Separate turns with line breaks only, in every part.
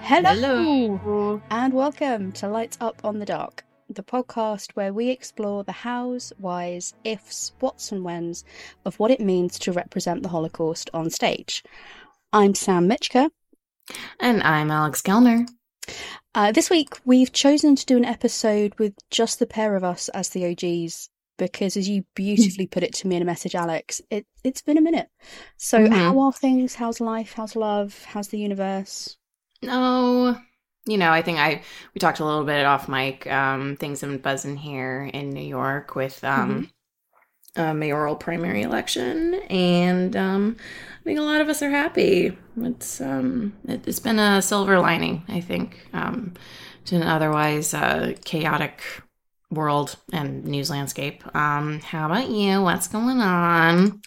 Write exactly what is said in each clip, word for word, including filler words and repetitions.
Hello,
Hello.
and welcome to Lights Up on the Dark, the podcast where we explore the hows, whys, ifs, whats, and whens of what it means to represent the Holocaust on stage. I'm Sam Mitchker.
And I'm Alex Kellner.
Uh, this week, we've chosen to do an episode with just the pair of us as the O Gs, because as you beautifully put it to me in a message, Alex, it, it's been a minute. So
Mhm.
how are things? How's life? How's love? How's the universe?
No, you know, I think I we talked a little bit off mic. Um, things have been buzzing here in New York with um a mayoral primary election, and um, I think a lot of us are happy. It's um, it, it's been a silver lining, I think, um, to an otherwise uh, chaotic world and news landscape. Um, how about you? What's going on?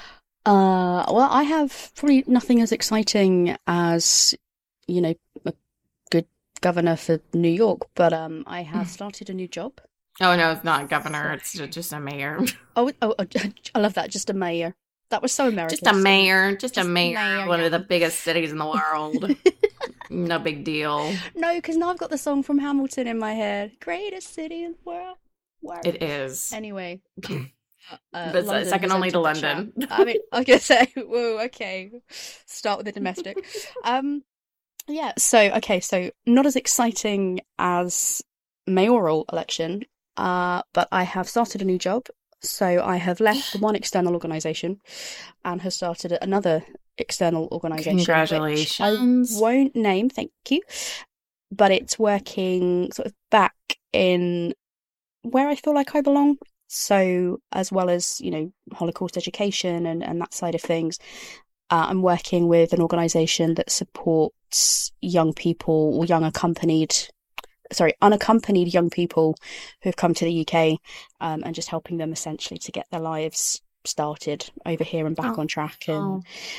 Uh, well, I have probably nothing as exciting as, you know, a good governor for New York, but um, I have started a new job.
Oh no, it's not governor. It's ju- just a mayor.
Oh, oh, oh, I love that. Just a mayor. That was so American.
Just a mayor. Just,
Just
a mayor.
mayor,
One
yeah.
of the biggest cities in the world. No big deal.
No, because now I've got the song from Hamilton in my head. Greatest city in the world. Wow.
It is.
Anyway. Uh,
But it's
London
second
has
only to
entered the
London.
chat. I mean, I was gonna say, whoa, okay. Start with the domestic. Um, yeah. So, okay. So, not as exciting as mayoral election. Uh, but I have started a new job. So I have left the one external organisation and have started another external organisation. which
Congratulations.
I won't name, thank you. But it's working sort of back in where I feel like I belong. So as well as, you know, Holocaust education and, and that side of things, uh, I'm working with an organisation that supports young people or young accompanied sorry, unaccompanied young people who've come to the U K, um, and just helping them essentially to get their lives started over here and back
Oh.
on track. And
Oh.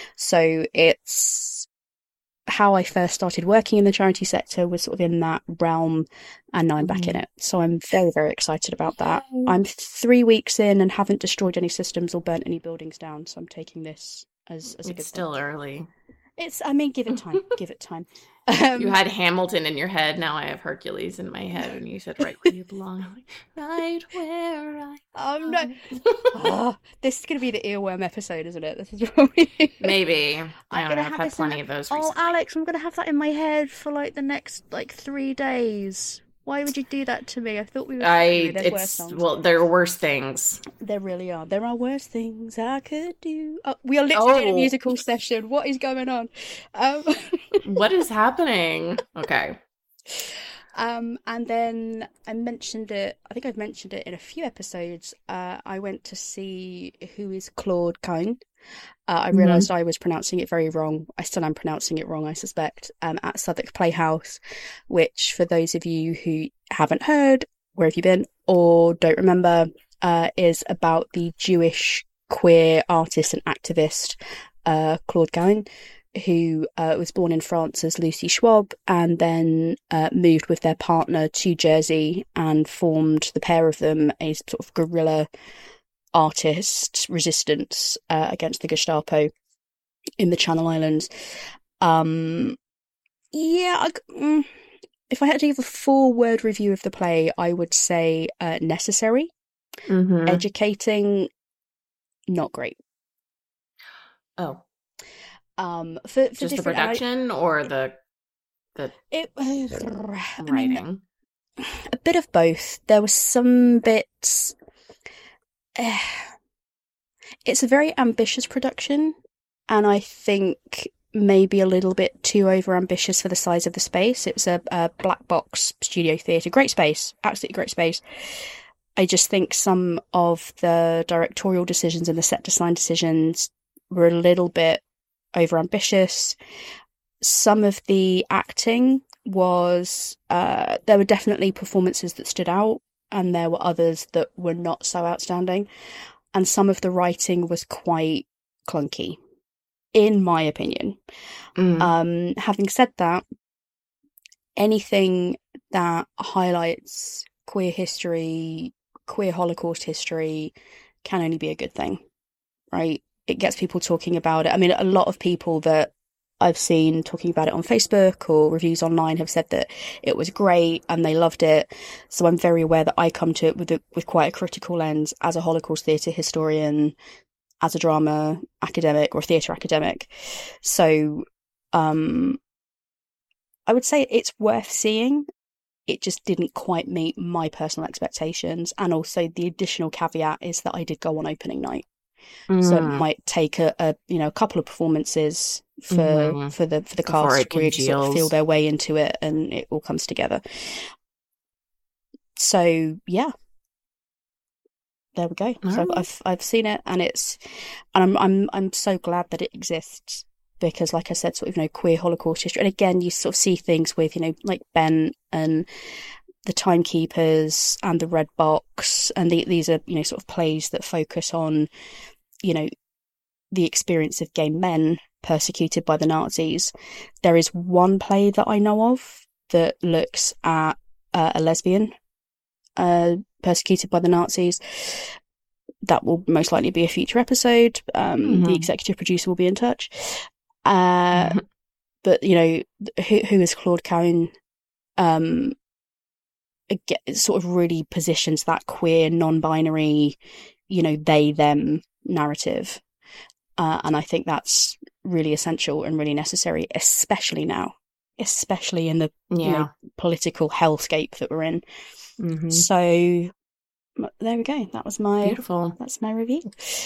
so it's how I first started working in the charity sector was sort of in that realm, and now I'm back
Mhm.
in it. So I'm very, very excited about that.
Yay.
I'm three weeks in and haven't destroyed any systems or burnt any buildings down, so I'm taking this as, as a good
It's still
thing.
early.
It's, I mean, give it time, give it time. Um,
You had Hamilton in your head. Now I have Hercules in my head. And you said right where you belong. I'm like, right where I
Oh no!
belong.
Oh, this is going to be the earworm episode, isn't it? This is probably.
Maybe. I
I'm
don't know.
gonna
I've
have
had
this in
plenty
the-
of those
Oh,
recently.
Alex, I'm gonna have that in my head for like the next like three days. Why would you do that to me? I thought we were.
I,
Anyway, there's worse
it's,
songs.
well, there are worse things.
There really are. There are worse things I could do. Oh, we are literally in a
Oh.
musical session. What is going on? Um,
What is happening? Okay.
um, and then I mentioned it. I think I've mentioned it in a few episodes. Uh, I went to see Who is Claude Cohn. Uh, I
Mhm.
realised I was pronouncing it very wrong. I still am pronouncing it wrong, I suspect, um, at Southwark Playhouse, which, for those of you who haven't heard, where have you been, or don't remember, uh, is about the Jewish queer artist and activist uh, Claude Cohn, who uh, was born in France as Lucy Schwab and then uh, moved with their partner to Jersey and formed, the pair of them, a sort of guerrilla artist resistance uh, against the Gestapo in the Channel Islands. Um, yeah, I, mm, if I had to give a four-word review of the play, I would say uh, necessary,
Mm-hmm.
educating, not great.
Oh,
Um, for, for
just the
different- and I-
production or the the
it, I mean,
writing?
a bit of both. There were some bits. eh, it's a very ambitious production, and I think maybe a little bit too over ambitious for the size of the space. It was a, a black box studio theatre, great space, absolutely great space. I just think some of the directorial decisions and the set design decisions were a little bit over ambitious. Some of the acting was, uh, there were definitely performances that stood out, and there were others that were not so outstanding. And some of the writing was quite clunky, in my opinion.
Mm.
Um, having said that, anything that highlights queer history, queer Holocaust history, can only be a good thing, right? It gets people talking about it. I mean, a lot of people that I've seen talking about it on Facebook or reviews online have said that it was great and they loved it. So I'm very aware that I come to it with a, with quite a critical lens as a Holocaust theatre historian, as a drama academic or theatre academic. So um, I would say it's worth seeing. It just didn't quite meet my personal expectations. And also the additional caveat is that I did go on opening night. Mm. So it might take a, a you know a couple of performances for mm. for the for the Before cast to really sort of feel their way into it and it all comes together. So yeah. There we go. All so right. I've I've seen it and it's and I'm I'm I'm so glad that it exists. Because, like I said, sort of, you know, queer Holocaust history. And again, you sort of see things with, you know, like Ben and the Timekeepers and the Red Box. And the, these are, you know, sort of plays that focus on, you know, the experience of gay men persecuted by the Nazis. There is one play that I know of that looks at uh, a lesbian uh, persecuted by the Nazis. That will most likely be a future episode. Um, mm-hmm. The executive producer will be in touch. Uh, mm-hmm. But, you know, who, who is Claude Cahun? Um, again, it sort of really positions that queer, non-binary, you know, they, them narrative. Uh, and I think that's really essential and really necessary, especially now, especially in the yeah. you know, political hellscape that we're in. Mm-hmm. So there we go. That was my,
Beautiful.
That's my review.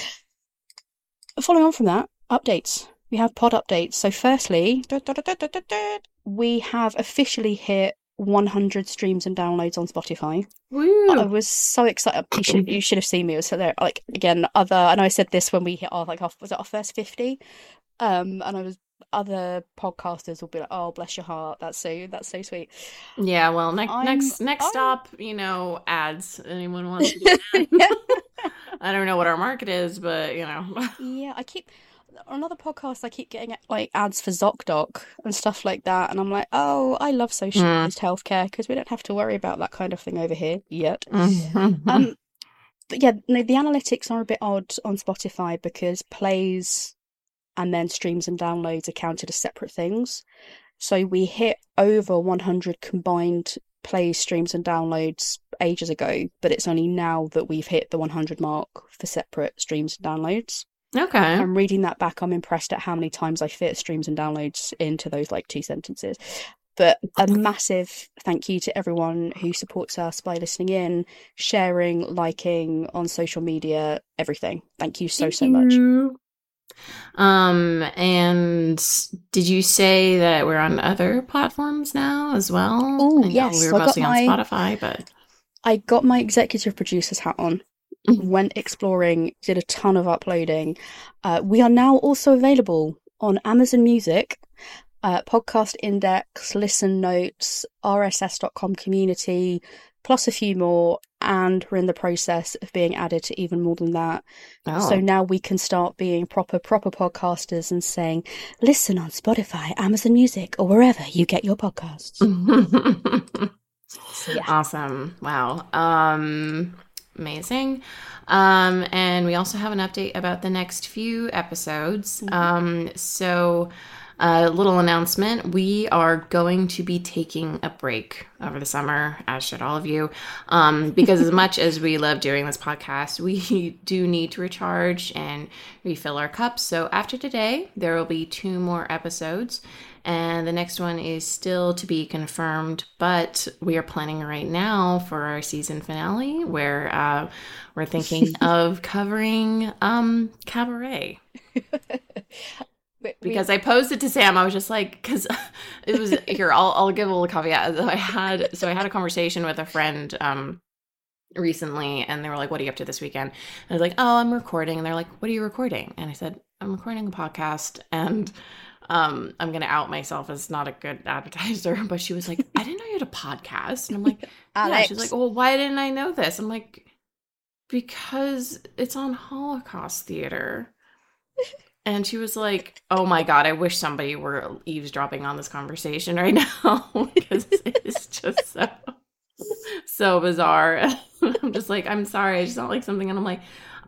Following on from that, updates. We have pod updates. So firstly, da, da, da, da, da, da, we have officially hit one hundred streams and downloads on Spotify.
Woo.
I was so excited. You should, you should have seen me. It was so there. Like, again, other, I know I said this when we hit our, like, our, was it our first fifty? Um, and I was, other podcasters will be like, oh, bless your heart. That's so, that's so sweet.
Yeah. Well, ne- next, next I'm... stop, you know, ads. Anyone wants to do that? I don't know what our market is, but, you know.
Yeah. I keep, on another podcast, I keep getting like ads for ZocDoc and stuff like that, and I'm like, oh, I love socialised mm. healthcare because we don't have to worry about that kind of thing over here yet. Mm-hmm. Um, but yeah, no, the analytics are a bit odd on Spotify because plays and then streams and downloads are counted as separate things. So we hit over one hundred combined plays, streams, and downloads ages ago, but it's only now that we've hit the one hundred mark for separate streams and downloads.
Okay.
I'm reading that back. I'm impressed at how many times I fit streams and downloads into those like two sentences. But a massive thank you to everyone who supports us by listening in, sharing, liking on social media, everything. Thank you so, thank so much.
You. Um, and did you say that we're on other platforms now as well?
Oh, yes.
We were
so
mostly
my,
on Spotify, but
I got my executive producer's hat on. Went exploring, did a ton of uploading. Uh, we are now also available on Amazon Music, uh, Podcast Index, Listen Notes, R S S dot com community, plus a few more, and we're in the process of being added to even more than that. Oh. So now we can start being proper, proper podcasters and saying, listen on Spotify, Amazon Music, or wherever you get your podcasts.
So, yeah. Awesome. Wow. Um... Amazing. Um, and we also have an update about the next few episodes. Mm-hmm. Um, so a uh, little announcement. We are going to be taking a break over the summer, as should all of you. Um, because as much as we love doing this podcast, we do need to recharge and refill our cups. So after today, there will be two more episodes. And the next one is still to be confirmed, but we are planning right now for our season finale where uh, we're thinking of covering um, Cabaret. Because we... I posed it to Sam, I was just like, because it was, here, I'll, I'll give a little caveat. I had, so I had a conversation with a friend um, recently, and they were like, what are you up to this weekend? And I was like, oh, I'm recording. And they're like, what are you recording? And I said, I'm recording a podcast, and Um, I'm going to out myself as not a good advertiser, but she was like, I didn't know you had a podcast. And I'm like, yeah. She's like, well, why didn't I know this? I'm like, because it's on Holocaust theater. And she was like, oh my God, I wish somebody were eavesdropping on this conversation right now because it's just so, so bizarre. I'm just like, I'm sorry. I just don't like something. And I'm like,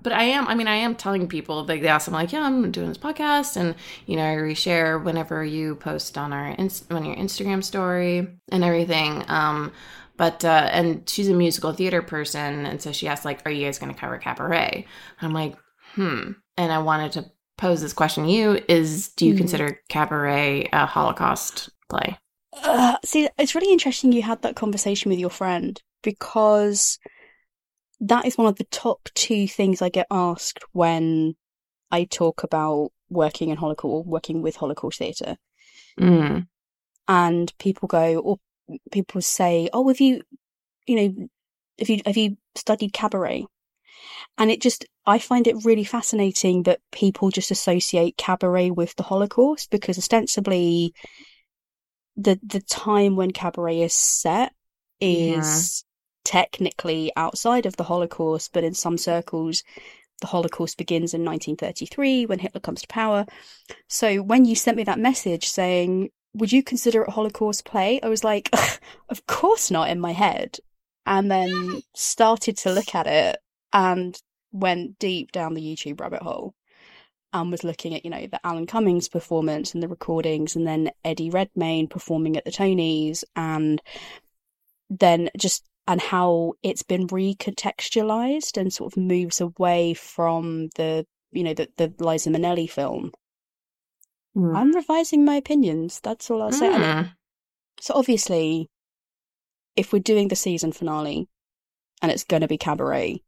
but I am, I mean, I am telling people, like, they ask, I'm like, yeah, I'm doing this podcast. And, you know, I reshare whenever you post on our, inst- on your Instagram story and everything. Um, but, uh, and she's a musical theater person. And so she asked, like, are you guys going to cover Cabaret? I'm like, hmm. And I wanted to pose this question to you is, do you mm. consider Cabaret a Holocaust play?
Uh, see, it's really interesting you had that conversation with your friend, because that is one of the top two things I get asked when I talk about working in Holocaust or working with Holocaust theatre.
Mm.
And people go, or people say, oh, have you, you know, have you, have you studied Cabaret? And it just, I find it really fascinating that people just associate Cabaret with the Holocaust, because ostensibly the the time when Cabaret is set is yeah. technically outside of the Holocaust, but in some circles the Holocaust begins in nineteen thirty-three when Hitler comes to power. So when you sent me that message saying, would you consider it a Holocaust play? I was like, of course not, in my head. And then started to look at it and went deep down the YouTube rabbit hole. And was looking at, you know, the Alan Cummings performance and the recordings, and then Eddie Redmayne performing at the Tonys, and then just, and how it's been recontextualized and sort of moves away from the, you know, the, the Liza Minnelli film. Mm. I'm revising my opinions. That's all I'll say. Mm. I mean, so obviously, if we're doing the season finale and it's going to be Cabaret,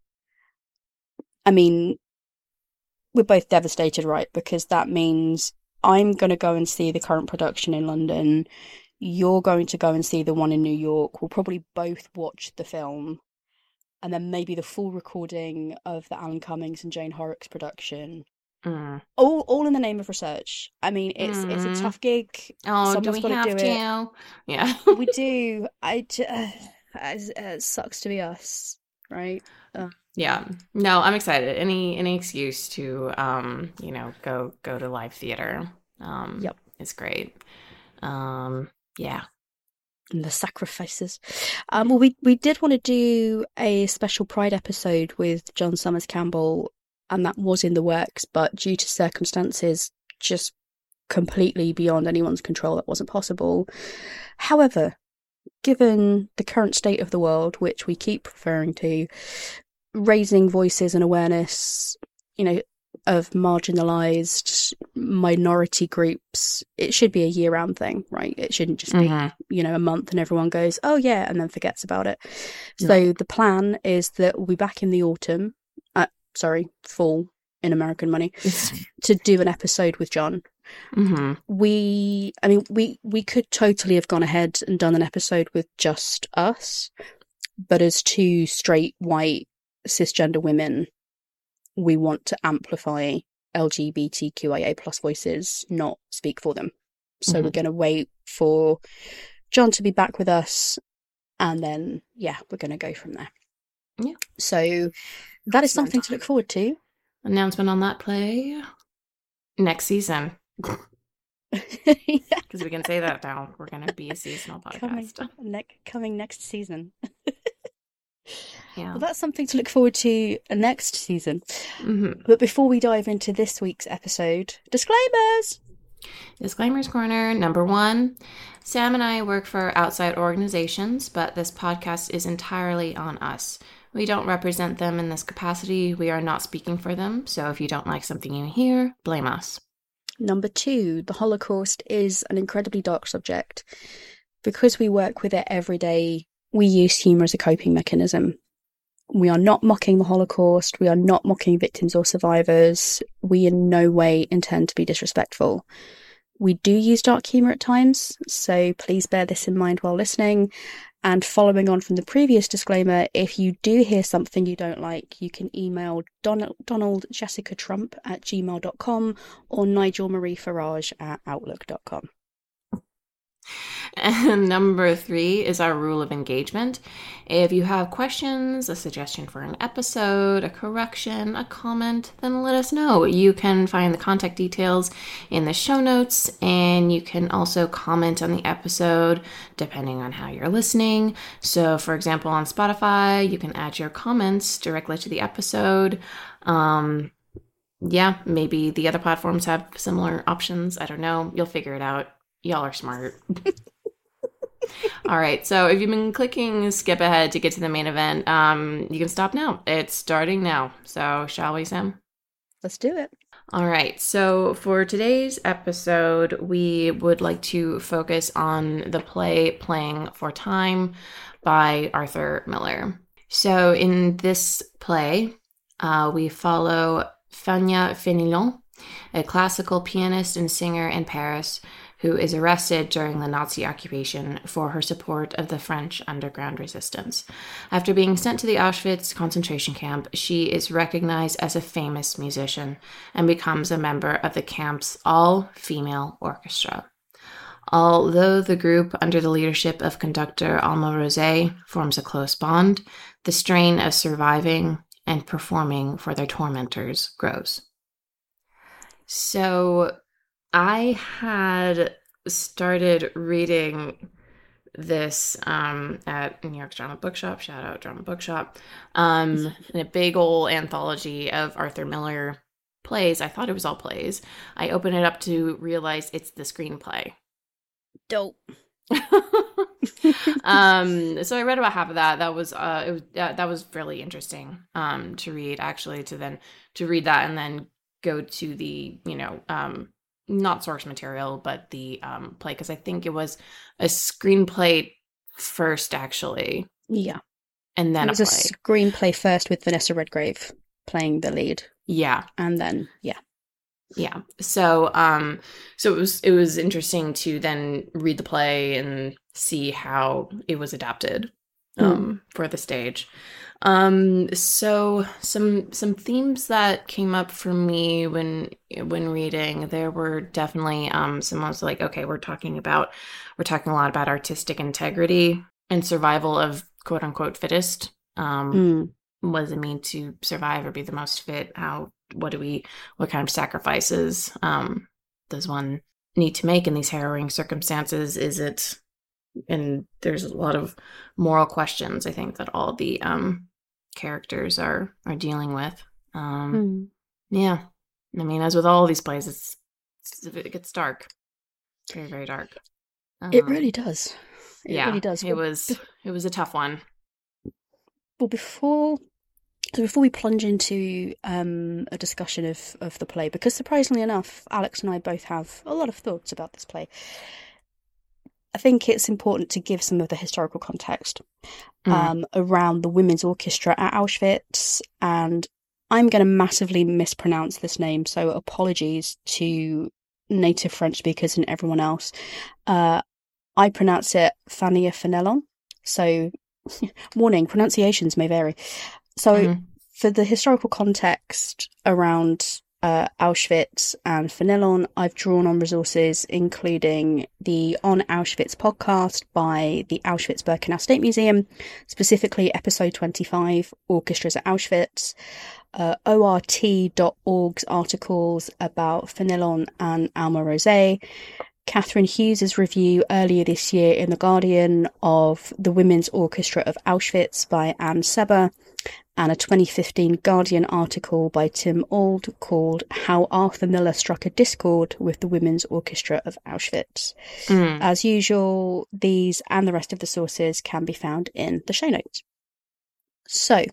I mean, we're both devastated, right? Because that means I'm going to go and see the current production in London. You're going to go and see the one in New York. We'll probably both watch the film. And then maybe the full recording of the Alan Cummings and Jane Horrocks production.
Mm.
All all in the name of research. I mean, it's mm. it's a tough gig.
Oh, Someone's do we have do to? It. Yeah.
We do. I, uh, it sucks to be us, right? Uh.
Yeah. No, I'm excited. Any any excuse to um, you know, go go to live theater. Um
yep.
It's great. Um yeah.
And the sacrifices. Um well we we did want to do a special Pride episode with John Summers Campbell, and that was in the works, but due to circumstances just completely beyond anyone's control, that wasn't possible. However, given the current state of the world, which we keep referring to, raising voices and awareness, you know, of marginalized minority groups, it should be a year-round thing, right? It shouldn't just be, mm-hmm. you know, a month and everyone goes, oh yeah, and then forgets about it. Yeah. So the plan is that we'll be back in the autumn, uh, sorry, fall in American money, to do an episode with John.
Mm-hmm.
We, I mean, we, we could totally have gone ahead and done an episode with just us, but as two straight, white, cisgender women, we want to amplify L G B T Q I A plus voices, not speak for them. So mm-hmm. we're going to wait for John to be back with us, and then yeah, we're going to go from there.
Yeah.
So that is something to look forward to.
Announcement on that play next season. Because yeah. we can say that now. We're going to be a seasonal podcast.
Coming, ne- coming next season.
Yeah.
Well, that's something to look forward to next season.
Mm-hmm.
But before we dive into this week's episode, disclaimers!
Disclaimers corner. Number one, Sam and I work for outside organizations, but this podcast is entirely on us. We don't represent them in this capacity. We are not speaking for them. So if you don't like something you hear, blame us.
Number two, the Holocaust is an incredibly dark subject. Because we work with it every day, we use humour as a coping mechanism. We are not mocking the Holocaust. We are not mocking victims or survivors. We in no way intend to be disrespectful. We do use dark humour at times, so please bear this in mind while listening. And following on from the previous disclaimer, if you do hear something you don't like, you can email Donald, Donald Jessica Trump at gmail dot com or Nigel Marie Farage at outlook dot com.
And number three is our rule of engagement. If you have questions, a suggestion for an episode, a correction, a comment, then let us know. You can find the contact details in the show notes, and you can also comment on the episode depending on how you're listening. So, for example, on Spotify, you can add your comments directly to the episode. Um, yeah, maybe the other platforms have similar options. I don't know. You'll figure it out. Y'all are smart. All right, so if you've been clicking skip ahead to get to the main event, um, you can stop now. It's starting now. So shall we, Sam?
Let's do it.
All right, so for today's episode, we would like to focus on the play Playing for Time by Arthur Miller. So in this play, uh, we follow Fania Fénelon, a classical pianist and singer in Paris, who is arrested during the Nazi occupation for her support of the French underground resistance. After being sent to the Auschwitz concentration camp, she is recognized as a famous musician and becomes a member of the camp's all-female orchestra. Although the group, under the leadership of conductor Alma Rosé, forms a close bond, the strain of surviving and performing for their tormentors grows. So I had started reading this um, at New York's Drama Bookshop. Shout out Drama Bookshop. Um, in a big old anthology of Arthur Miller plays. I thought it was all plays. I opened it up to realize it's the screenplay.
Dope.
um, so I read about half of that. That was uh, it was uh, that was really interesting um to read. Actually, to then to read that and then go to the you know um. not source material, but the um, play, because I think it was a screenplay first, actually.
Yeah.
And then
it was
a
a,
play.
a screenplay first with Vanessa Redgrave playing the lead.
Yeah.
And then, yeah.
Yeah. So, um, so it was, it was interesting to then read the play and see how it was adapted um, mm. for the stage. Um, so some some themes that came up for me when when reading, there were definitely um some I was like, okay, we're talking about we're talking a lot about artistic integrity and survival of quote unquote fittest. Um mm. What does it mean to survive or be the most fit? How what do we what kind of sacrifices um does one need to make in these harrowing circumstances? Is it and there's a lot of moral questions, I think, that all the um characters are are dealing with. Um mm. Yeah, I mean, as with all these plays, it's, it's it gets dark, very very dark.
Um, it really does. It
yeah,
really does.
It was it was a tough one.
Well, before so before we plunge into um a discussion of of the play, because surprisingly enough, Alex and I both have a lot of thoughts about this play, I think it's important to give some of the historical context mm. um, around the women's orchestra at Auschwitz. And I'm going to massively mispronounce this name, so apologies to native French speakers and everyone else. Uh, I pronounce it Fania Fénelon. So, warning, pronunciations may vary. So, mm. for the historical context around Uh, Auschwitz and Fénelon, I've drawn on resources including the On Auschwitz podcast by the Auschwitz-Birkenau State Museum, specifically episode twenty-five, Orchestras at Auschwitz, uh, O R T dot org's articles about Fénelon and Alma Rosé, Catherine Hughes' review earlier this year in The Guardian of The Women's Orchestra of Auschwitz by Anne Seber, and a twenty fifteen Guardian article by Tim Auld called How Arthur Miller Struck a Discord with the Women's Orchestra of Auschwitz. Mm. As usual, these and the rest of the sources can be found in the show notes. So,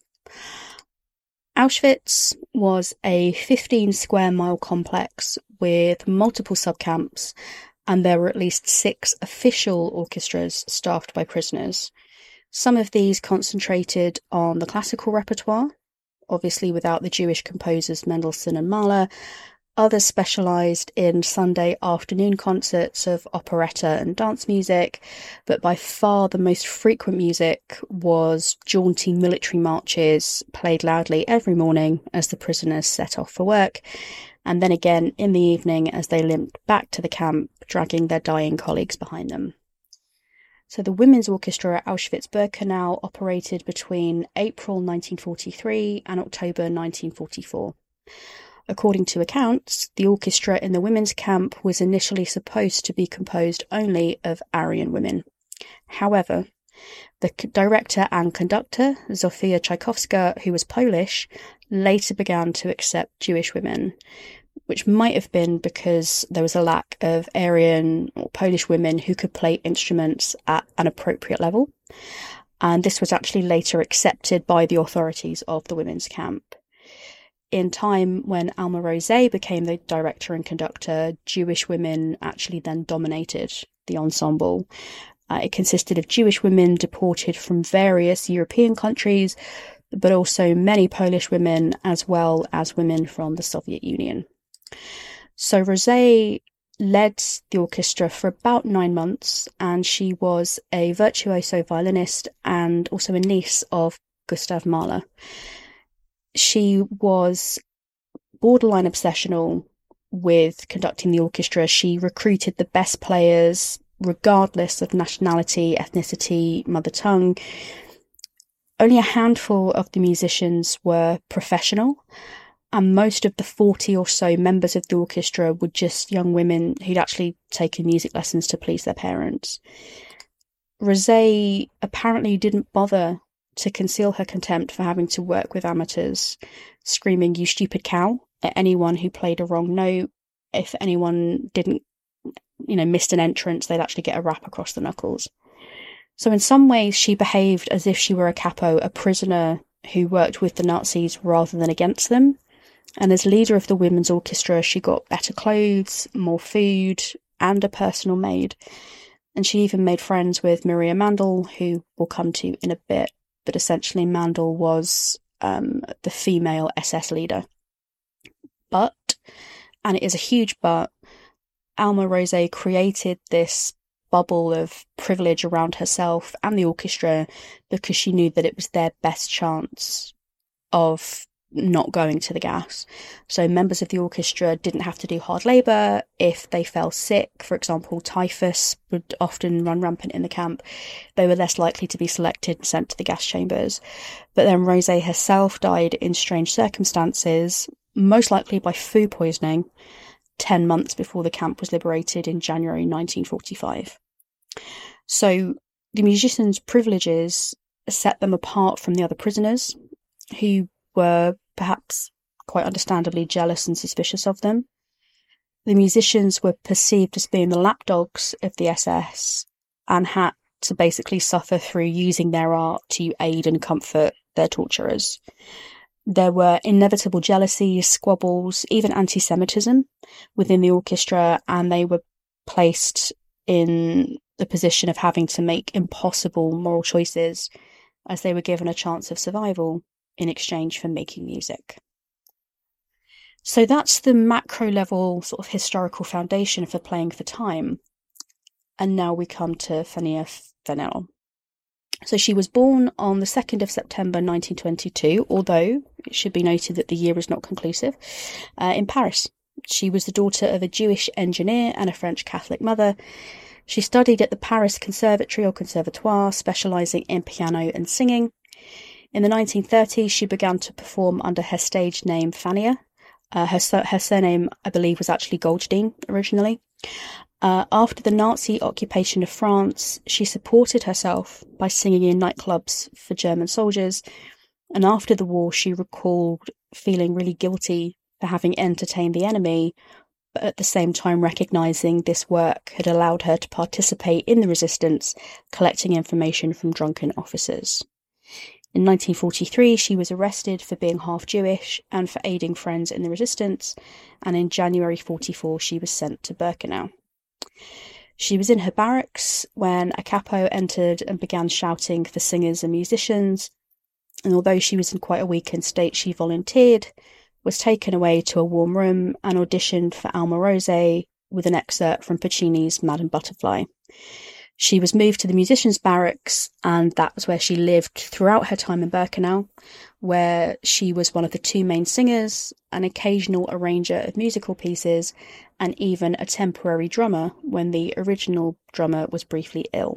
Auschwitz was a fifteen square mile complex with multiple subcamps, and there were at least six official orchestras staffed by prisoners. Some of these concentrated on the classical repertoire, obviously without the Jewish composers Mendelssohn and Mahler. Others specialised in Sunday afternoon concerts of operetta and dance music, but by far the most frequent music was jaunty military marches played loudly every morning as the prisoners set off for work, and then again in the evening as they limped back to the camp, dragging their dying colleagues behind them. So the Women's Orchestra at Auschwitz-Birkenau operated between April nineteen forty-three and October nineteen forty-four. According to accounts, the orchestra in the women's camp was initially supposed to be composed only of Aryan women. However, the director and conductor, Zofia Tchaikovska, who was Polish, later began to accept Jewish women, which might have been because there was a lack of Aryan or Polish women who could play instruments at an appropriate level. And this was actually later accepted by the authorities of the women's camp. In time, when Alma Rosé became the director and conductor, Jewish women actually then dominated the ensemble. Uh, it consisted of Jewish women deported from various European countries, but also many Polish women, as well as women from the Soviet Union. So Rosé led the orchestra for about nine months, and she was a virtuoso violinist and also a niece of Gustav Mahler. She was borderline obsessional with conducting the orchestra. She recruited the best players, regardless of nationality, ethnicity, mother tongue. Only a handful of the musicians were professional, and most of the forty or so members of the orchestra were just young women who'd actually taken music lessons to please their parents. Rosé apparently didn't bother to conceal her contempt for having to work with amateurs, screaming, "You stupid cow," at anyone who played a wrong note. If anyone didn't, you know, missed an entrance, they'd actually get a rap across the knuckles. So in some ways, she behaved as if she were a capo, a prisoner who worked with the Nazis rather than against them. And as leader of the women's orchestra, she got better clothes, more food, and a personal maid. And she even made friends with Maria Mandel, who we'll come to in a bit. But essentially, Mandel was um, the female S S leader. But, and it is a huge but, Alma Rosé created this bubble of privilege around herself and the orchestra because she knew that it was their best chance of not going to the gas. So members of the orchestra didn't have to do hard labour. If they fell sick, for example, typhus would often run rampant in the camp, they were less likely to be selected and sent to the gas chambers. But then Rosé herself died in strange circumstances, most likely by food poisoning, ten months before the camp was liberated in January nineteen forty-five. So the musicians' privileges set them apart from the other prisoners, who were perhaps quite understandably jealous and suspicious of them. The musicians were perceived as being the lapdogs of the S S and had to basically suffer through using their art to aid and comfort their torturers. There were inevitable jealousies, squabbles, even anti-Semitism within the orchestra, and they were placed in the position of having to make impossible moral choices as they were given a chance of survival in exchange for making music. So that's the macro level sort of historical foundation for Playing for Time. And now we come to Fania Fennell. So she was born on the second of September nineteen twenty-two, although it should be noted that the year is not conclusive, uh, in Paris. She was the daughter of a Jewish engineer and a French Catholic mother. She studied at the Paris Conservatory or Conservatoire, specialising in piano and singing. In the nineteen thirties, she began to perform under her stage name Fania. Uh, her, her surname, I believe, was actually Goldstein originally. Uh, after the Nazi occupation of France, she supported herself by singing in nightclubs for German soldiers. And after the war, she recalled feeling really guilty for having entertained the enemy, but at the same time recognising this work had allowed her to participate in the resistance, collecting information from drunken officers. In nineteen forty-three, she was arrested for being half Jewish and for aiding friends in the resistance, and in January forty-four, she was sent to Birkenau. She was in her barracks when a capo entered and began shouting for singers and musicians, and although she was in quite a weakened state, she volunteered, was taken away to a warm room, and auditioned for Alma Rosé with an excerpt from Puccini's Madame Butterfly. She was moved to the musicians' barracks, and that was where she lived throughout her time in Birkenau, where she was one of the two main singers, an occasional arranger of musical pieces, and even a temporary drummer when the original drummer was briefly ill.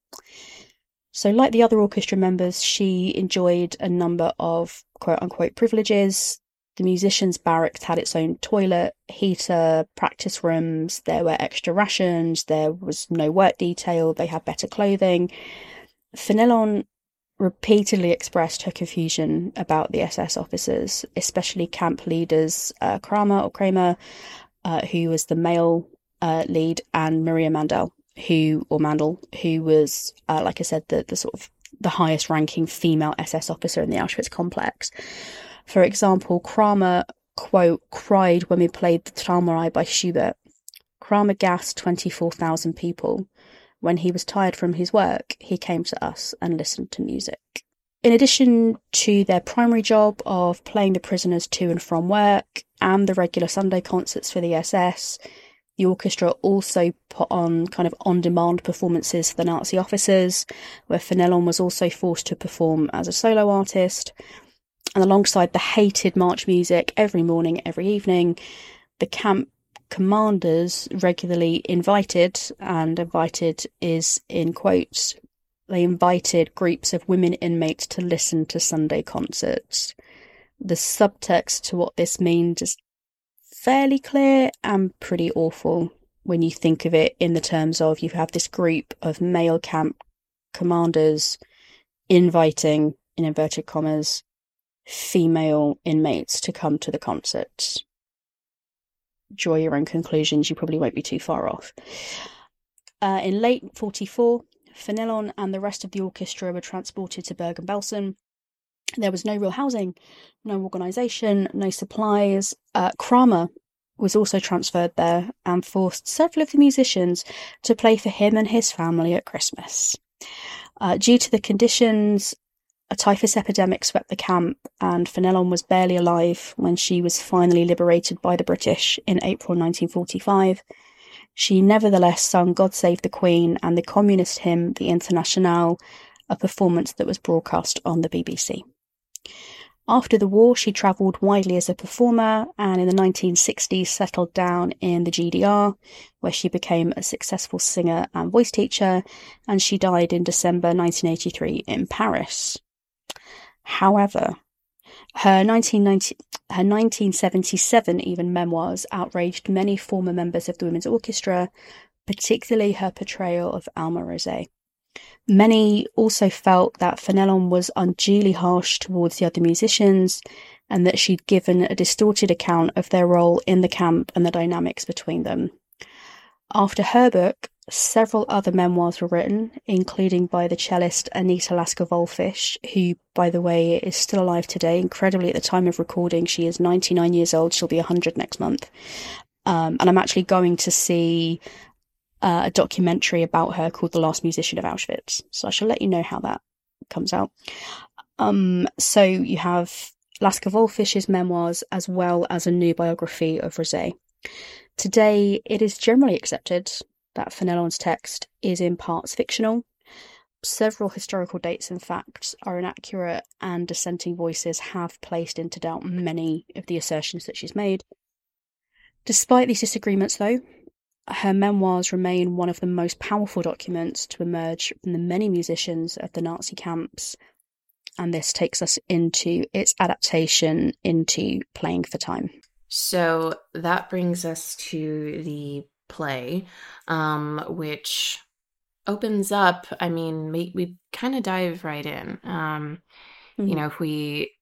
So, like the other orchestra members, she enjoyed a number of quote-unquote privileges. The musicians' barracks had its own toilet, heater, practice rooms, there were extra rations, there was no work detail, they had better clothing. Fenelon repeatedly expressed her confusion about the S S officers, especially camp leaders uh, Kramer or Kramer, uh, who was the male uh, lead, and Maria Mandel, who or Mandel, who was, uh, like I said, the the sort of the highest ranking female S S officer in the Auschwitz complex. For example, Kramer, quote, cried when we played the Traumerei by Schubert. Kramer gassed twenty-four thousand people. When he was tired from his work, he came to us and listened to music. In addition to their primary job of playing the prisoners to and from work and the regular Sunday concerts for the S S, the orchestra also put on kind of on-demand performances for the Nazi officers, where Fenelon was also forced to perform as a solo artist. And alongside the hated march music every morning, every evening, the camp commanders regularly invited, and invited is in quotes, they invited groups of women inmates to listen to Sunday concerts. The subtext to what this means is fairly clear and pretty awful when you think of it in the terms of you have this group of male camp commanders inviting, in inverted commas, female inmates to come to the concerts. Draw your own conclusions, you probably won't be too far off. Uh, in late forty-four, Fenelon and the rest of the orchestra were transported to Bergen-Belsen. There was no real housing, no organisation, no supplies. Uh, Kramer was also transferred there and forced several of the musicians to play for him and his family at Christmas. Uh, due to the conditions, a typhus epidemic swept the camp, and Fenelon was barely alive when she was finally liberated by the British in April nineteen forty-five. She nevertheless sung God Save the Queen and the communist hymn, the Internationale, a performance that was broadcast on the B B C. After the war, she travelled widely as a performer, and in the nineteen sixties settled down in the G D R, where she became a successful singer and voice teacher, and she died in December nineteen eighty-three in Paris. However, her nineteen ninety, her nineteen seventy-seven even memoirs outraged many former members of the Women's Orchestra, particularly her portrayal of Alma Rosé. Many also felt that Fenelon was unduly harsh towards the other musicians, and that she'd given a distorted account of their role in the camp and the dynamics between them. After her book, several other memoirs were written, including by the cellist Anita Lasker-Wölfisch, who, by the way, is still alive today. Incredibly, at the time of recording, she is ninety-nine years old. She'll be one hundred next month. Um, and I'm actually going to see uh, a documentary about her called The Last Musician of Auschwitz. So I shall let you know how that comes out. Um, so you have Lasker-Wölfisch's memoirs as well as a new biography of Rosé. Today, it is generally accepted that Fenelon's text is in parts fictional. Several historical dates and facts are inaccurate, and dissenting voices have placed into doubt many of the assertions that she's made. Despite these disagreements, though, her memoirs remain one of the most powerful documents to emerge from the many musicians of the Nazi camps, and this takes us into its adaptation into Playing for Time.
So that brings us to the play, um, which opens up, I mean, we, we kind of dive right in. Um, mm-hmm. You know, if we,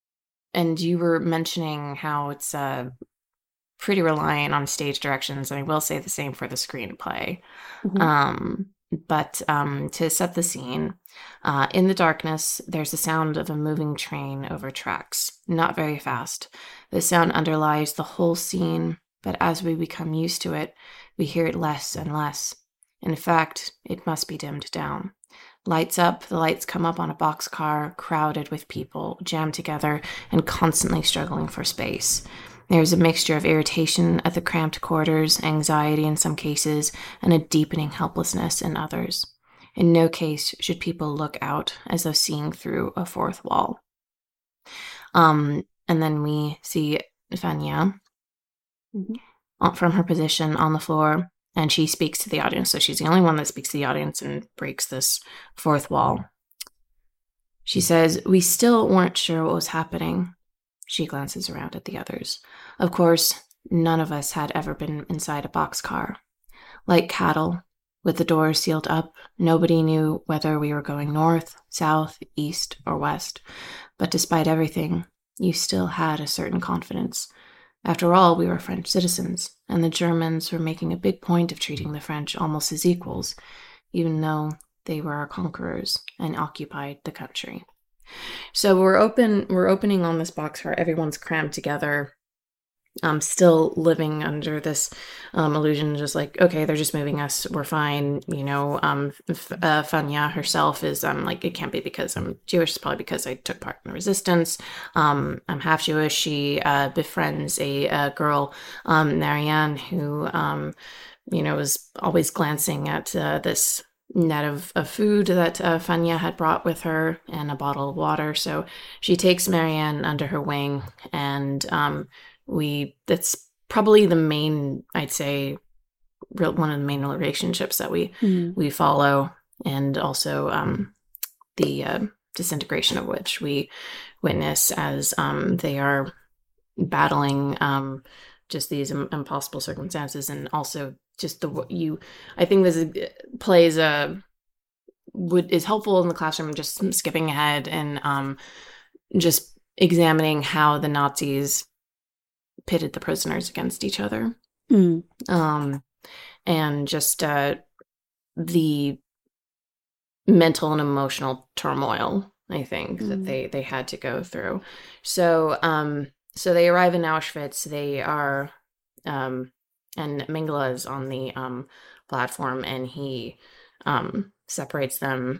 and you were mentioning how it's uh, pretty reliant on stage directions, and I will say the same for the screenplay. Mm-hmm. Um, but um, to set the scene, uh, in the darkness, there's the sound of a moving train over tracks, not very fast. The sound underlies the whole scene, but as we become used to it, we hear it less and less. In fact, it must be dimmed down. Lights up, the lights come up on a boxcar, crowded with people, jammed together, and constantly struggling for space. There's a mixture of irritation at the cramped quarters, anxiety in some cases, and a deepening helplessness in others. In no case should people look out as though seeing through a fourth wall. Um, and then we see Fania mm-hmm. from her position on the floor, and she speaks to the audience. So she's the only one that speaks to the audience and breaks this fourth wall. She says, "We still weren't sure what was happening." She glances around at the others. Of course, none of us had ever been inside a boxcar. Like cattle, with the doors sealed up, nobody knew whether we were going north, south, east, or west. But despite everything, you still had a certain confidence. After all, we were French citizens, and the Germans were making a big point of treating the French almost as equals, even though they were our conquerors and occupied the country. So we're open. We're opening on this boxcar. Everyone's crammed together, um, still living under this um, illusion, just like, okay, they're just moving us. We're fine. You know, um, F- uh, Fanya herself is um, like, it can't be because I'm Jewish. It's probably because I took part in the resistance. Um, I'm half Jewish. She uh, befriends a, a girl, um, Marianne, who, um, you know, is always glancing at uh, this net of, of food that uh, Fanya had brought with her and a bottle of water. So she takes Marianne under her wing, and um, we that's probably the main, I'd say, real, one of the main relationships that we
Mm.
we follow, and also um, the uh, disintegration of which we witness as um, they are battling um, just these im- impossible circumstances, and also just the you. I think this is, plays a would is helpful in the classroom. Just skipping ahead and um, just examining how the Nazis pitted the prisoners against each other,
Mm.
um, and just uh, the mental and emotional turmoil, I think,
Mm.
that they they had to go through. So um, so they arrive in Auschwitz. They are. Um, And Mengele is on the um, platform, and he um, separates them.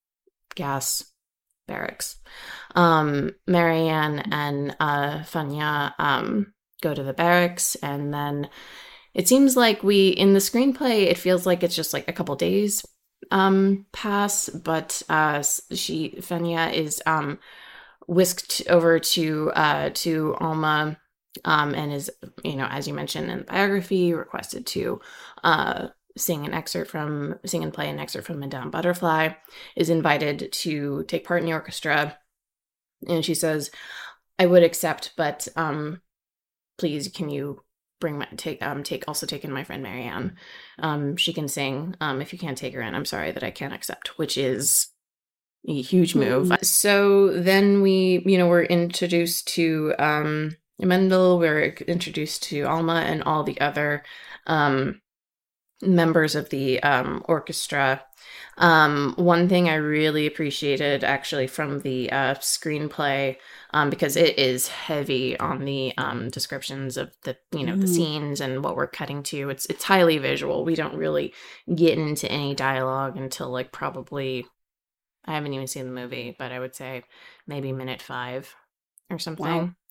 Gas barracks. Um, Marianne and uh, Fanya um, go to the barracks, and then it seems like we, in the screenplay, it feels like it's just like a couple days um, pass, but uh, she, Fanya, is um, whisked over to uh, to Alma. Um, and is, you know, as you mentioned in the biography, requested to uh, sing an excerpt from, sing and play an excerpt from Madame Butterfly, is invited to take part in the orchestra. And she says, "I would accept, but um, please, can you bring my, take, um, take, also take in my friend Marianne. Um, she can sing. Um, if you can't take her in, I'm sorry that I can't accept," which is a huge move. Mm. So then we, you know, we're introduced to um, Mendel, we're introduced to Alma and all the other um, members of the um, orchestra. Um, one thing I really appreciated actually from the uh, screenplay, um, because it is heavy on the um, descriptions of the, you know, mm. the scenes and what we're cutting to. It's it's highly visual. We don't really get into any dialogue until like probably, I haven't even seen the movie, but I would say maybe minute five or something. Wow.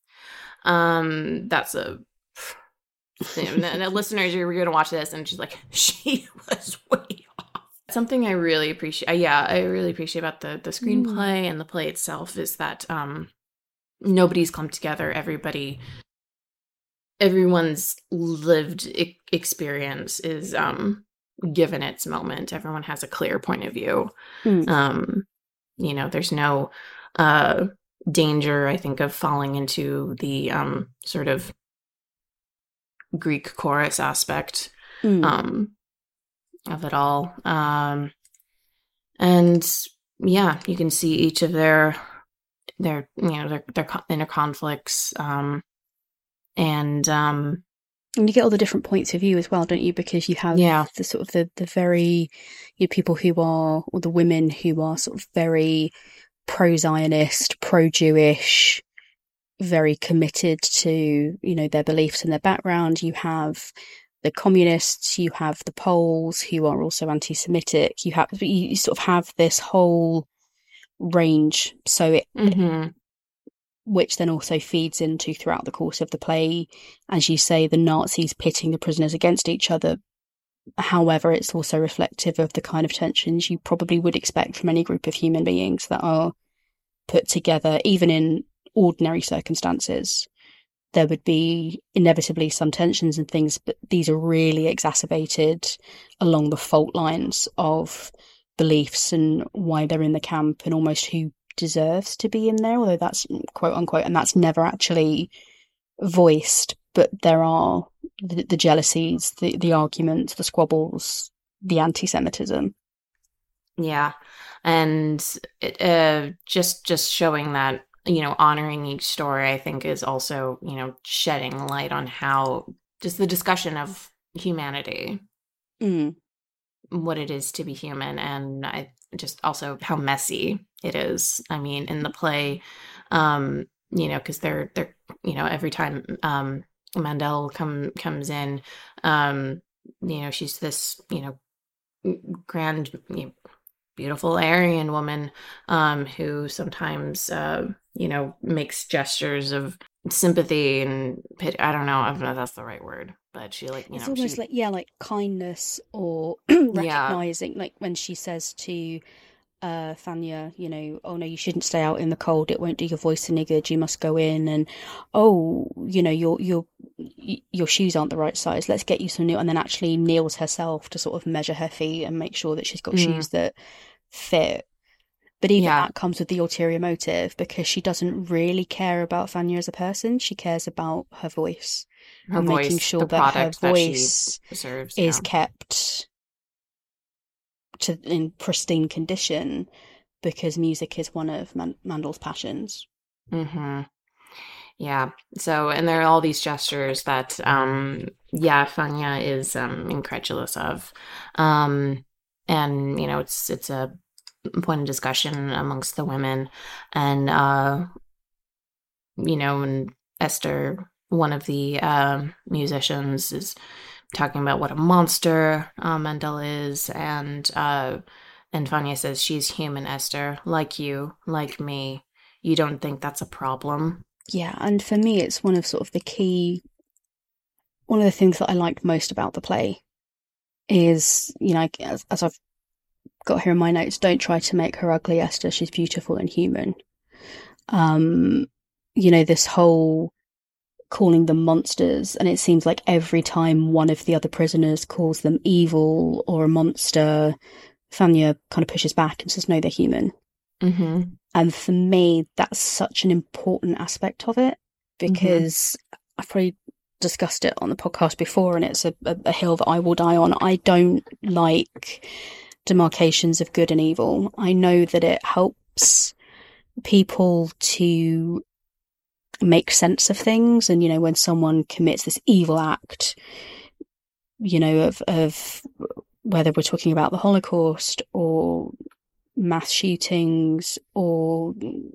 Um, that's a, you know, listeners, you're going to watch this and she's like, she was way off. Something I really appreciate, uh, yeah, I really appreciate about the, the screenplay mm. and the play itself is that um, nobody's come together. Everybody, everyone's lived e- experience is um, given its moment. Everyone has a clear point of view. Mm. Um, you know, there's no uh, danger, I think, of falling into the um, sort of Greek chorus aspect mm. um, of it all. Um, and yeah, you can see each of their, their, you know, their, their inner conflicts. Um, and, um,
And you get all the different points of view as well, don't you? Because you have
yeah.
the sort of the, the very, you know, people who are, or the women who are sort of very pro-Zionist, pro-Jewish, very committed to, you know, their beliefs and their background. You have the communists, you have the Poles who are also anti-Semitic. You have, you, you sort of have this whole range. So it,
mm-hmm.
which then also feeds into throughout the course of the play, as you say, the Nazis pitting the prisoners against each other. However, it's also reflective of the kind of tensions you probably would expect from any group of human beings that are put together, even in ordinary circumstances, there would be inevitably some tensions and things, but these are really exacerbated along the fault lines of beliefs and why they're in the camp and almost who deserves to be in there, although that's quote unquote, and that's never actually voiced, but there are the, the jealousies, the, the arguments, the squabbles, the anti-Semitism.
Yeah. And it, uh, just just showing that, you know, honoring each story, I think, is also, you know, shedding light on how just the discussion of humanity,
Mm.
what it is to be human, and I just also how messy it is. I mean, in the play, um, you know, because they're they're you know every time um, Mandel come comes in, um, you know, she's this you know grand, you know, beautiful Aryan woman um, who sometimes, uh, you know, makes gestures of sympathy and pity. I don't know. I don't know if that's the right word, but she like, you
It's
know,
almost
she,
like, yeah, like kindness or
yeah,
recognizing, like when she says to uh Fanya, you know, oh no, you shouldn't stay out in the cold, it won't do your voice any good, you must go in, and oh, you know, your your your shoes aren't the right size, let's get you some new, and then actually kneels herself to sort of measure her feet and make sure that she's got
mm,
shoes that fit. But even
yeah,
that comes with the ulterior motive, because she doesn't really care about Fanya as a person, she cares about her voice
her
and making
voice,
sure
the
that her
product that she
voice
serves.
is
Yeah.
kept to in pristine condition, because music is one of Man- Mandel's passions.
Mm-hmm. Yeah. So, and there are all these gestures that, um, yeah, Fanya is um, incredulous of. Um, and, you know, it's, it's a point of discussion amongst the women. And, uh, you know, and Esther, one of the um, musicians, is talking about what a monster uh, Mendel is, and uh, and Fania says she's human, Esther, like you, like me. You don't think that's a problem?
Yeah, and for me, it's one of sort of the key, one of the things that I liked most about the play is, you know, as, as I've got here in my notes, don't try to make her ugly, Esther. She's beautiful and human. Um, you know, this whole calling them monsters, and it seems like every time one of the other prisoners calls them evil or a monster, Fanya kind of pushes back and says, no, they're human.
Mm-hmm.
And for me, that's such an important aspect of it, because mm-hmm. I've probably discussed it on the podcast before, and it's a, a, a hill that I will die on. I don't like demarcations of good and evil. I know that it helps people to make sense of things, and you know, when someone commits this evil act, you know, of of whether we're talking about the Holocaust or mass shootings or,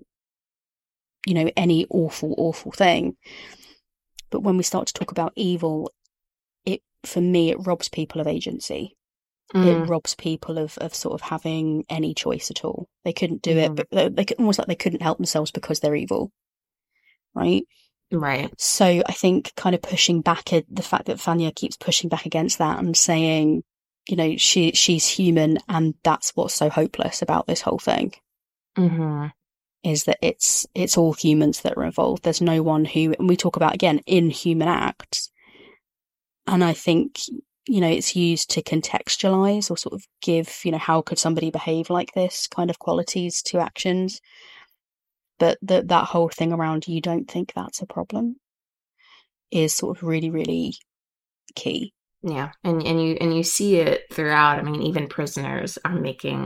you know, any awful awful thing, but when we start to talk about evil, it, for me, it robs people of agency. Mm. It robs people of of sort of having any choice at all. They couldn't do mm. it, but they, they almost like they couldn't help themselves because they're evil. Right?
Right.
So I think kind of pushing back at the fact that Fanya keeps pushing back against that and saying, you know, she she's human, and that's what's so hopeless about this whole thing.
Mm-hmm.
Is that it's it's all humans that are involved. There's no one who, and we talk about, again, inhuman acts. And I think, you know, it's used to contextualize or sort of give, you know, how could somebody behave like this kind of qualities to actions. But that that whole thing around, you don't think that's a problem, is sort of really, really key.
Yeah. And and you and you see it throughout. I mean, even prisoners are making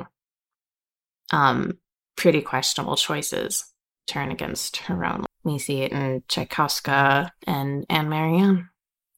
um pretty questionable choices turn against her own. We see it in Tchaikovsky and and Marianne.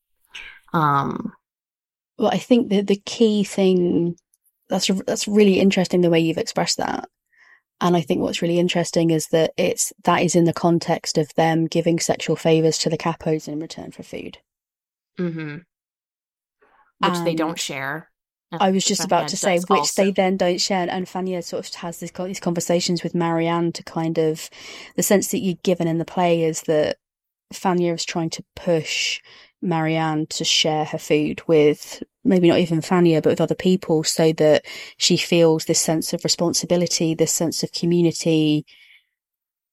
Um
well, I think that the key thing, that's that's really interesting the way you've expressed that. And I think what's really interesting is that it's that is in the context of them giving sexual favors to the capos in return for food.
Mm-hmm. Which and they don't share.
I was just Fanya about to say, which also. They then don't share. And Fanya sort of has this, these conversations with Marianne to kind of, the sense that you're given in the play is that Fanya is trying to push Marianne to share her food with, maybe not even Fanya, but with other people, so that she feels this sense of responsibility, this sense of community.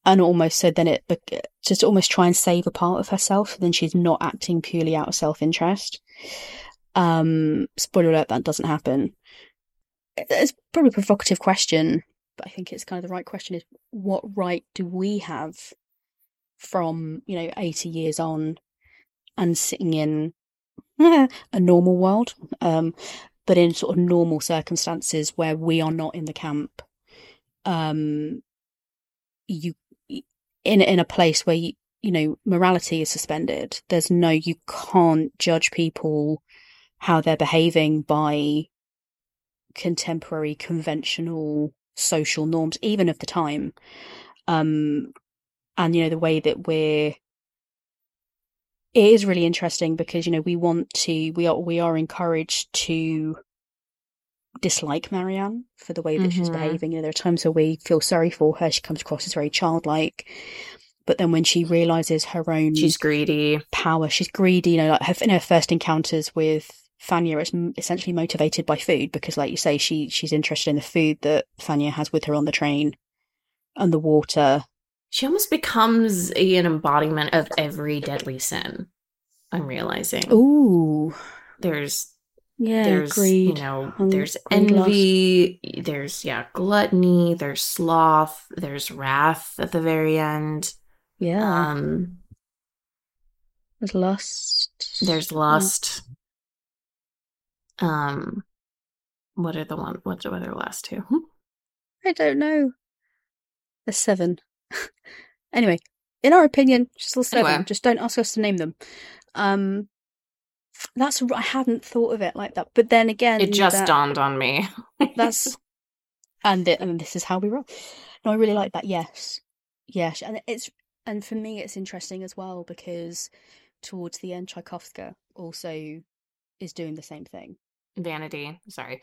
and almost so then it just almost try and save a part of herself, so then she's not acting purely out of self-interest. Um, spoiler alert, that doesn't happen. It's probably a provocative question, but I think it's kind of the right question, is what right do we have from, you know, eighty years on and sitting in a normal world, um, but in sort of normal circumstances where we are not in the camp, um, you in in a place where you, you know, morality is suspended. There's no, you can't judge people how they're behaving by contemporary, conventional social norms, even of the time. Um, and, you know, the way that we're, it is really interesting because, you know, we want to, we are, we are encouraged to dislike Marianne for the way that mm-hmm. she's behaving. You know, there are times where we feel sorry for her. She comes across as very childlike. But then when she realizes her own,
she's greedy
power, she's greedy, you know, like her, in her first encounters with Fanya is essentially motivated by food because, like you say, she she's interested in the food that Fanya has with her on the train and the water.
She almost becomes an embodiment of every deadly sin, I'm realizing.
Ooh.
There's,
yeah,
there's,
greed,
you know,
hung,
there's
greed,
envy,
lust.
There's, yeah, gluttony, there's sloth, there's wrath at the very end.
Yeah.
Um,
there's lust.
There's lust. Um, what are the one? What are the last two?
I don't know. There's seven. Anyway, in our opinion, just all seven. Anyway. Just don't ask us to name them. Um, that's I hadn't thought of it like that. But then again,
it just
that,
dawned on me.
that's and it, and this is how we roll. No, I really like that. Yes, yes, and it's and for me, it's interesting as well because towards the end, Tchaikovsky also is doing the same thing.
Vanity. Sorry.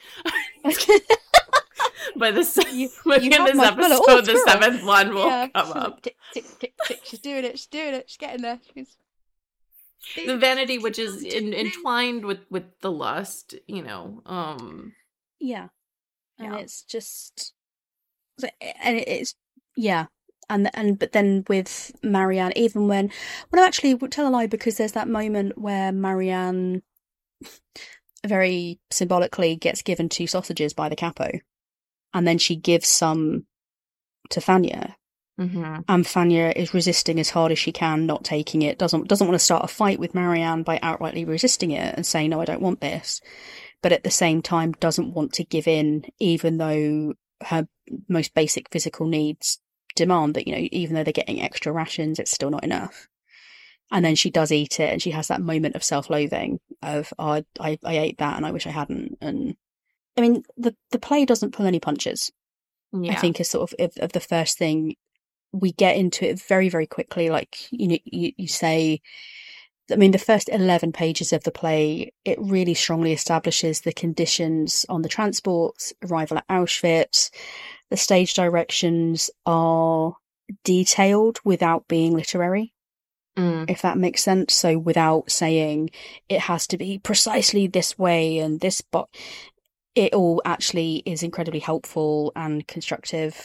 But this,
you,
look
you
in this episode, oh, the seventh one will yeah. come up.
Tick, tick, tick, tick. She's doing it. She's doing it. She's getting there. She's...
The vanity, which is in, entwined with, with the lust, you know. Um,
yeah. And yeah. it's just... And it's... Yeah. And, and but then with Marianne, even when... Well, actually, we'll tell a lie because there's that moment where Marianne very symbolically gets given two sausages by the capo. And then she gives some to Fanya.
Mm-hmm.
And Fanya is resisting as hard as she can, not taking it. Doesn't doesn't want to start a fight with Marianne by outrightly resisting it and saying, no, I don't want this. But at the same time, doesn't want to give in, even though her most basic physical needs demand that, you know, even though they're getting extra rations, it's still not enough. And then she does eat it, and she has that moment of self-loathing of, oh, I, I ate that and I wish I hadn't. And I mean, the, the play doesn't pull any punches. Yeah. I think is sort of, of of the first thing. We get into it very, very quickly. Like, you know, you, you say, I mean, the first eleven pages of the play, it really strongly establishes the conditions on the transports, arrival at Auschwitz. The stage directions are detailed without being literary.
Mm.
If that makes sense. So without saying it has to be precisely this way and this, but it all actually is incredibly helpful and constructive.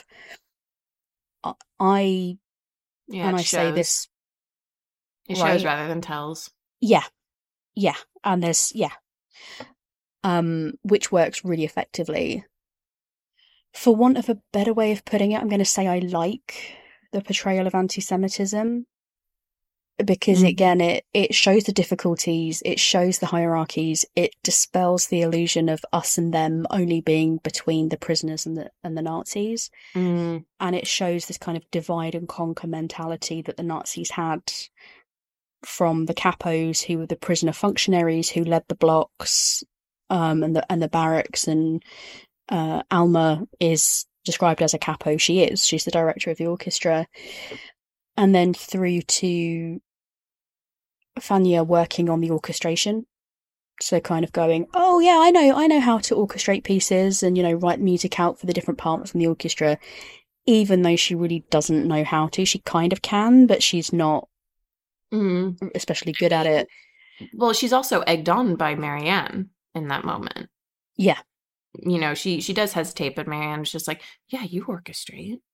I,
yeah,
and I
shows.
say this,
it
right?
shows rather than tells.
Yeah, yeah, and there's yeah, um, which works really effectively. For want of a better way of putting it, I'm going to say I like the portrayal of anti-Semitism. Because mm. again, it, it shows the difficulties, it shows the hierarchies, it dispels the illusion of us and them only being between the prisoners and the and the Nazis.
Mm.
And it shows this kind of divide and conquer mentality that the Nazis had from the capos, who were the prisoner functionaries who led the blocks, um, and the and the barracks. And uh, Alma is described as a capo. She is. She's the director of the orchestra. And then through to Fanya working on the orchestration. So kind of going, oh yeah, I know, I know how to orchestrate pieces and, you know, write music out for the different parts in the orchestra, even though she really doesn't know how to. She kind of can, but she's not
mm.
especially good at it.
Well, she's also egged on by Marianne in that moment.
Yeah.
You know, she, she does hesitate, but Marianne's just like, yeah, you orchestrate.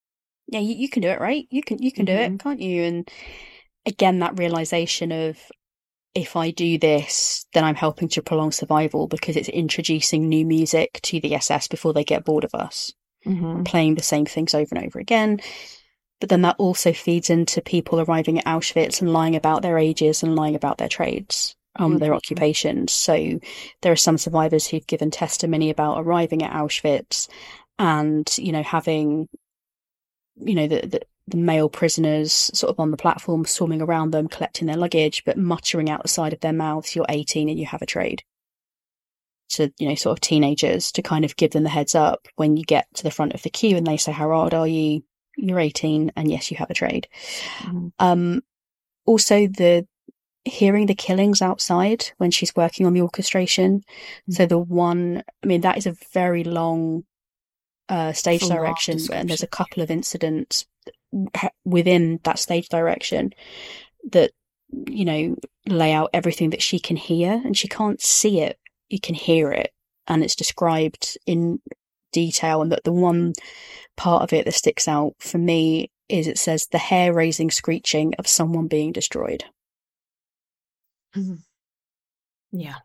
yeah, you, you can do it, right? You can you can do
Mm-hmm.
it, can't you? And again, that realization of, if I do this, then I'm helping to prolong survival, because it's introducing new music to the S S before they get bored of us,
Mm-hmm.
and playing the same things over and over again. But then that also feeds into people arriving at Auschwitz and lying about their ages and lying about their trades, um, their
Mm-hmm.
occupations. So there are some survivors who've given testimony about arriving at Auschwitz and, you know, having, you know, the, the, the male prisoners sort of on the platform swarming around them, collecting their luggage, but muttering out the side of their mouths, "You're eighteen and you have a trade." To, you know, sort of teenagers, to kind of give them the heads up when you get to the front of the queue and they say, "How old are you?" "You're eighteen and yes, you have a trade."
Mm-hmm.
Um, also the hearing the killings outside when she's working on the orchestration. Mm-hmm. So the one, I mean, that is a very long uh, stage Full direction, and there's a couple of incidents within that stage direction that, you know, lay out everything that she can hear, and she can't see it, you can hear it, and it's described in detail. And that the one part of it that sticks out for me is it says the hair-raising screeching of someone being destroyed.
Mm-hmm. Yeah.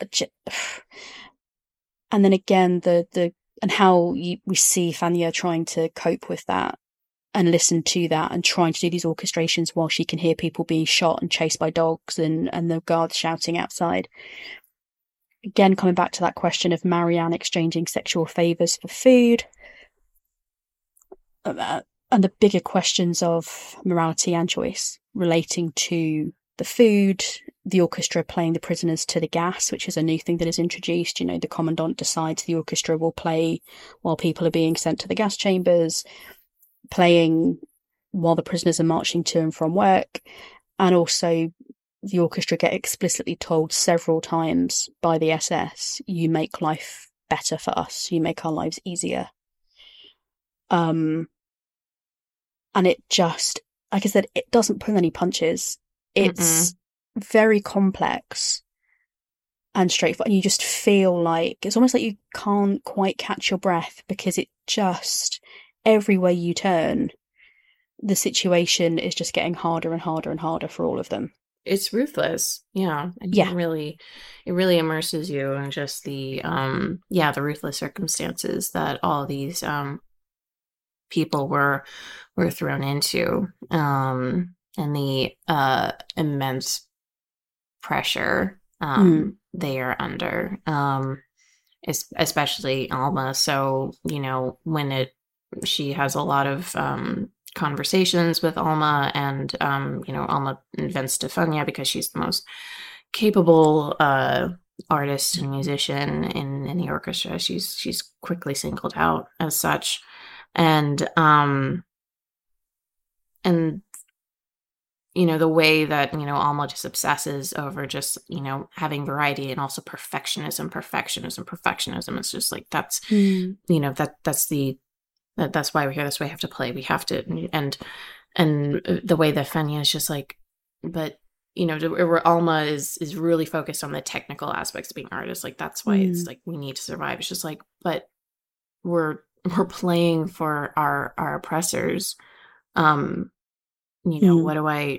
And then again, the the and how you, we see Fanya trying to cope with that and listen to that, and trying to do these orchestrations while she can hear people being shot and chased by dogs, and, and the guards shouting outside. Again, coming back to that question of Marianne exchanging sexual favours for food, uh, and the bigger questions of morality and choice relating to the food, the orchestra playing the prisoners to the gas, which is a new thing that is introduced. You know, the commandant decides the orchestra will play while people are being sent to the gas chambers, playing while the prisoners are marching to and from work. And also the orchestra get explicitly told several times by the S S, "You make life better for us, you make our lives easier." Um, and it just, like I said, it doesn't pull any punches. It's Mm-mm. very complex and straightforward, and you just feel like it's almost like you can't quite catch your breath, because it just, everywhere you turn, the situation is just getting harder and harder and harder for all of them.
It's ruthless. Yeah. And
yeah.
It really, it really immerses you in just the, um, yeah, the ruthless circumstances that all these, um, people were, were thrown into, um, and the, uh, immense pressure, um, mm. they are under, um, especially Alma. So, you know, when it, she has a lot of, um, conversations with Alma, and um you know, Alma invents Stefania because she's the most capable uh artist and musician in, in the orchestra. She's she's quickly singled out as such. And um and you know, the way that, you know, Alma just obsesses over just, you know, having variety, and also perfectionism perfectionism perfectionism. It's just like, that's mm. you know, that that's the That that's why we're here. That's why we have to play. We have to, and and the way that Fanya is just like, but you know, where Alma is is really focused on the technical aspects of being an artist. Like, that's why mm. it's like, we need to survive. It's just like, but we're we're playing for our our oppressors. Um, you know, mm. what do I,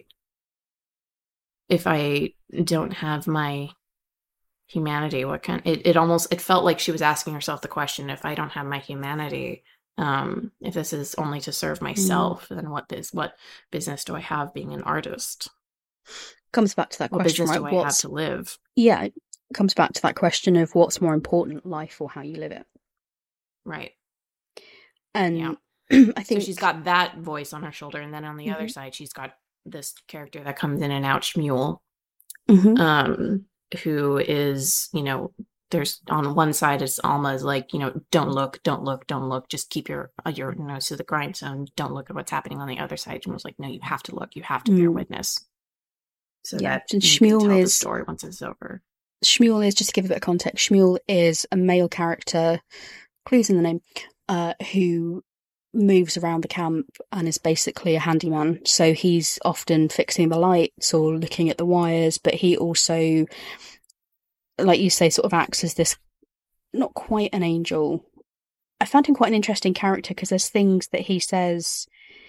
if I don't have my humanity? What kind? It it almost it felt like she was asking herself the question: if I don't have my humanity, Um, if this is only to serve myself, mm. then what is what business do I have being an artist?
Comes back to that
what
question,
business
right?
do I
what's,
have to live?
Yeah, it comes back to that question of what's more important, life or how you live it.
Right.
And
yeah. I think so. She's got that voice on her shoulder, and then on the mm-hmm. other side, she's got this character that comes in and out, Shmuel, mm-hmm. um, who is, you know. There's on one side, it's Alma is like, you know, don't look, don't look, don't look. Just keep your your nose to the grindstone. Don't look at what's happening on the other side. And was like, no, you have to look. You have to bear mm. witness. So yeah, that and you Shmuel can tell is the story once it's over.
Shmuel is, just to give a bit of context, Shmuel is a male character, clues in the name, uh, who moves around the camp and is basically a handyman. So he's often fixing the lights or looking at the wires, but he also, like you say, sort of acts as this, not quite an angel. I found him quite an interesting character, because there's things that he says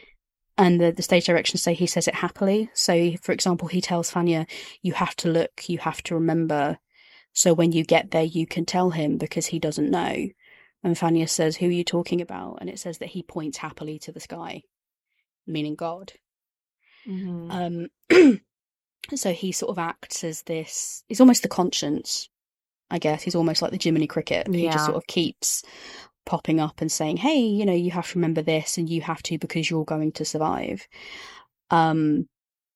and the, the stage directions say he says it happily. So, for example, he tells Fanya, you have to look, you have to remember. So when you get there, you can tell him because he doesn't know. And Fanya says, who are you talking about? And it says that he points happily to the sky, meaning God. Mm-hmm. Um, so he sort of acts as this, he's almost the conscience, I guess. He's almost like the Jiminy Cricket. Yeah. He just sort of keeps popping up and saying, hey, you know, you have to remember this and you have to because you're going to survive. Um,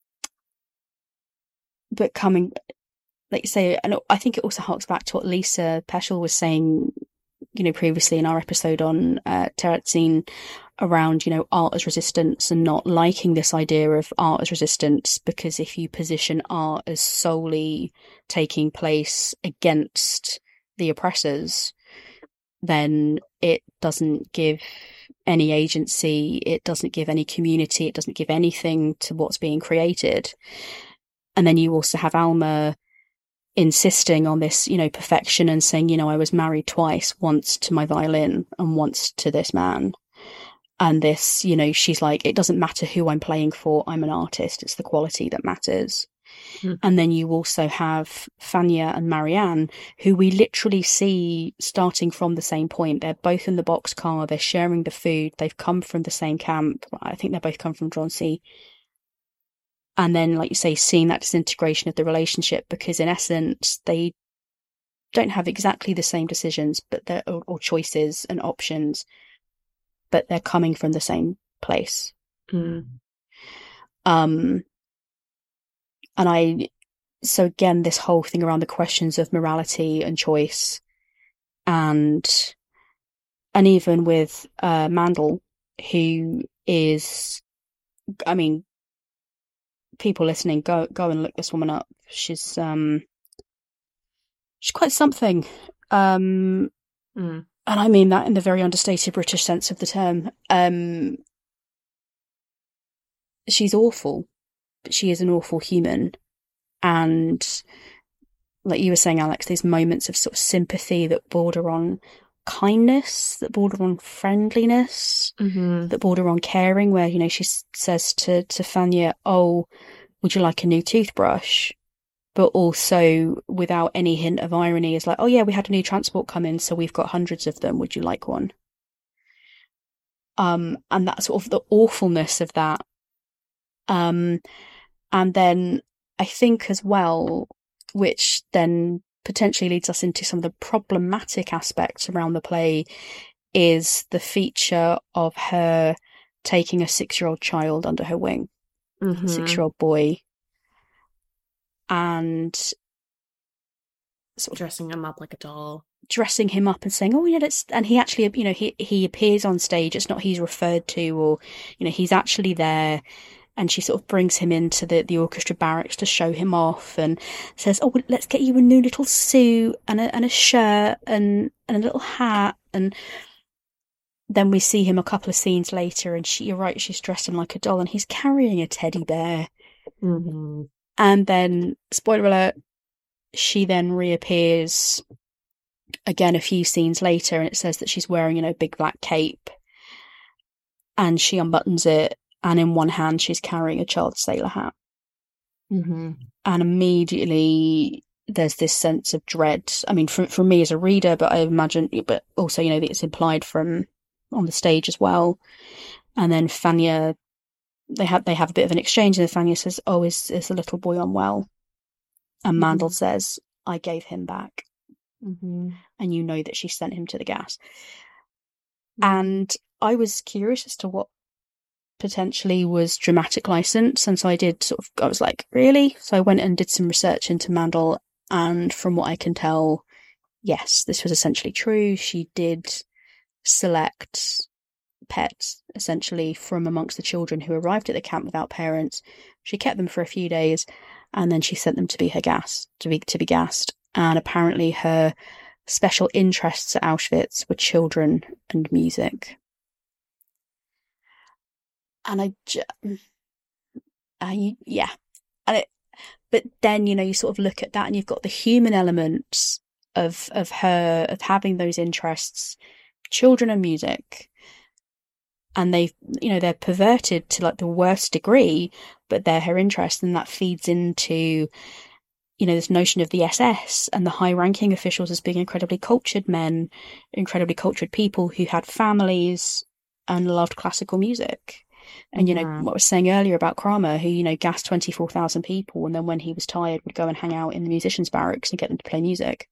but coming, like you say, and I think it also harks back to what Lisa Peschel was saying, you know, previously in our episode on uh, Terezin around, you know, art as resistance and not liking this idea of art as resistance, because if you position art as solely taking place against the oppressors, then it doesn't give any agency, it doesn't give any community, it doesn't give anything to what's being created. And then you also have Alma insisting on this, you know, perfection and saying, you know, I was married twice, once to my violin and once to this man. And this, you know, she's like, it doesn't matter who I'm playing for, I'm an artist, it's the quality that matters. Mm. And then you also have Fanya and Marianne, who we literally see starting from the same point. They're both in the boxcar, they're sharing the food, they've come from the same camp. I think they both come from Drancy. And then, like you say, seeing that disintegration of the relationship, because in essence, they don't have exactly the same decisions, but they're, or, or choices and options, but they're coming from the same place. Mm. Um, and I, so again, this whole thing around the questions of morality and choice, and, and even with, uh, Mandel, who is, I mean, people listening, go, go and look this woman up. She's, um, she's quite something. Um, mm. And I mean that in the very understated British sense of the term. Um, she's awful, but she is an awful human. And like you were saying, Alex, these moments of sort of sympathy that border on kindness, that border on friendliness, mm-hmm. that border on caring, where, you know, she says to, to Fanya, oh, would you like a new toothbrush? But also without any hint of irony is like, oh yeah, we had a new transport come in, so we've got hundreds of them. Would you like one? Um, and that sort of the awfulness of that. Um, and then I think as well, which then potentially leads us into some of the problematic aspects around the play, is the feature of her taking a six-year-old child under her wing, mm-hmm. six-year-old boy. And
sort of dressing him up like a doll,
dressing him up and saying, "Oh, yeah, let's." And he actually, you know, he he appears on stage. It's not he's referred to, or you know, he's actually there. And she sort of brings him into the, the orchestra barracks to show him off, and says, "Oh, well, let's get you a new little suit and a and a shirt and and a little hat." And then we see him a couple of scenes later, and she, you're right, she's dressed him like a doll, and he's carrying a teddy bear. Mm-hmm. And then, spoiler alert, she then reappears again a few scenes later, and it says that she's wearing, you know, a big black cape, and she unbuttons it, and in one hand she's carrying a child's sailor hat. Mm-hmm. And immediately there's this sense of dread. I mean, for, for me as a reader, but I imagine, but also, you know, that it's implied from on the stage as well. And then Fanya, They have they have a bit of an exchange, and Fanya says, "Oh, is is the little boy unwell?" And Mandel mm-hmm. says, "I gave him back," mm-hmm. and you know that she sent him to the gas. Mm-hmm. And I was curious as to what potentially was dramatic license, and so I did sort of. I was like, "Really?" So I went and did some research into Mandel, and from what I can tell, yes, this was essentially true. She did select pets essentially from amongst the children who arrived at the camp without parents. She kept them for a few days, and then she sent them to be her gas to be to be gassed. And apparently her special interests at Auschwitz were children and music. And I, I yeah, and it, but then, you know, you sort of look at that, and you've got the human elements of of her of having those interests, children and music. and they, you know, they're perverted to like the worst degree, but they're her interest, and that feeds into, you know, this notion of the S S and the high-ranking officials as being incredibly cultured men, incredibly cultured people who had families and loved classical music. And, you know,
Mhm.
what I was saying earlier about Kramer, who, you know, gassed twenty-four thousand people, and then when he was tired would go and hang out in the musicians' barracks and get them to play music.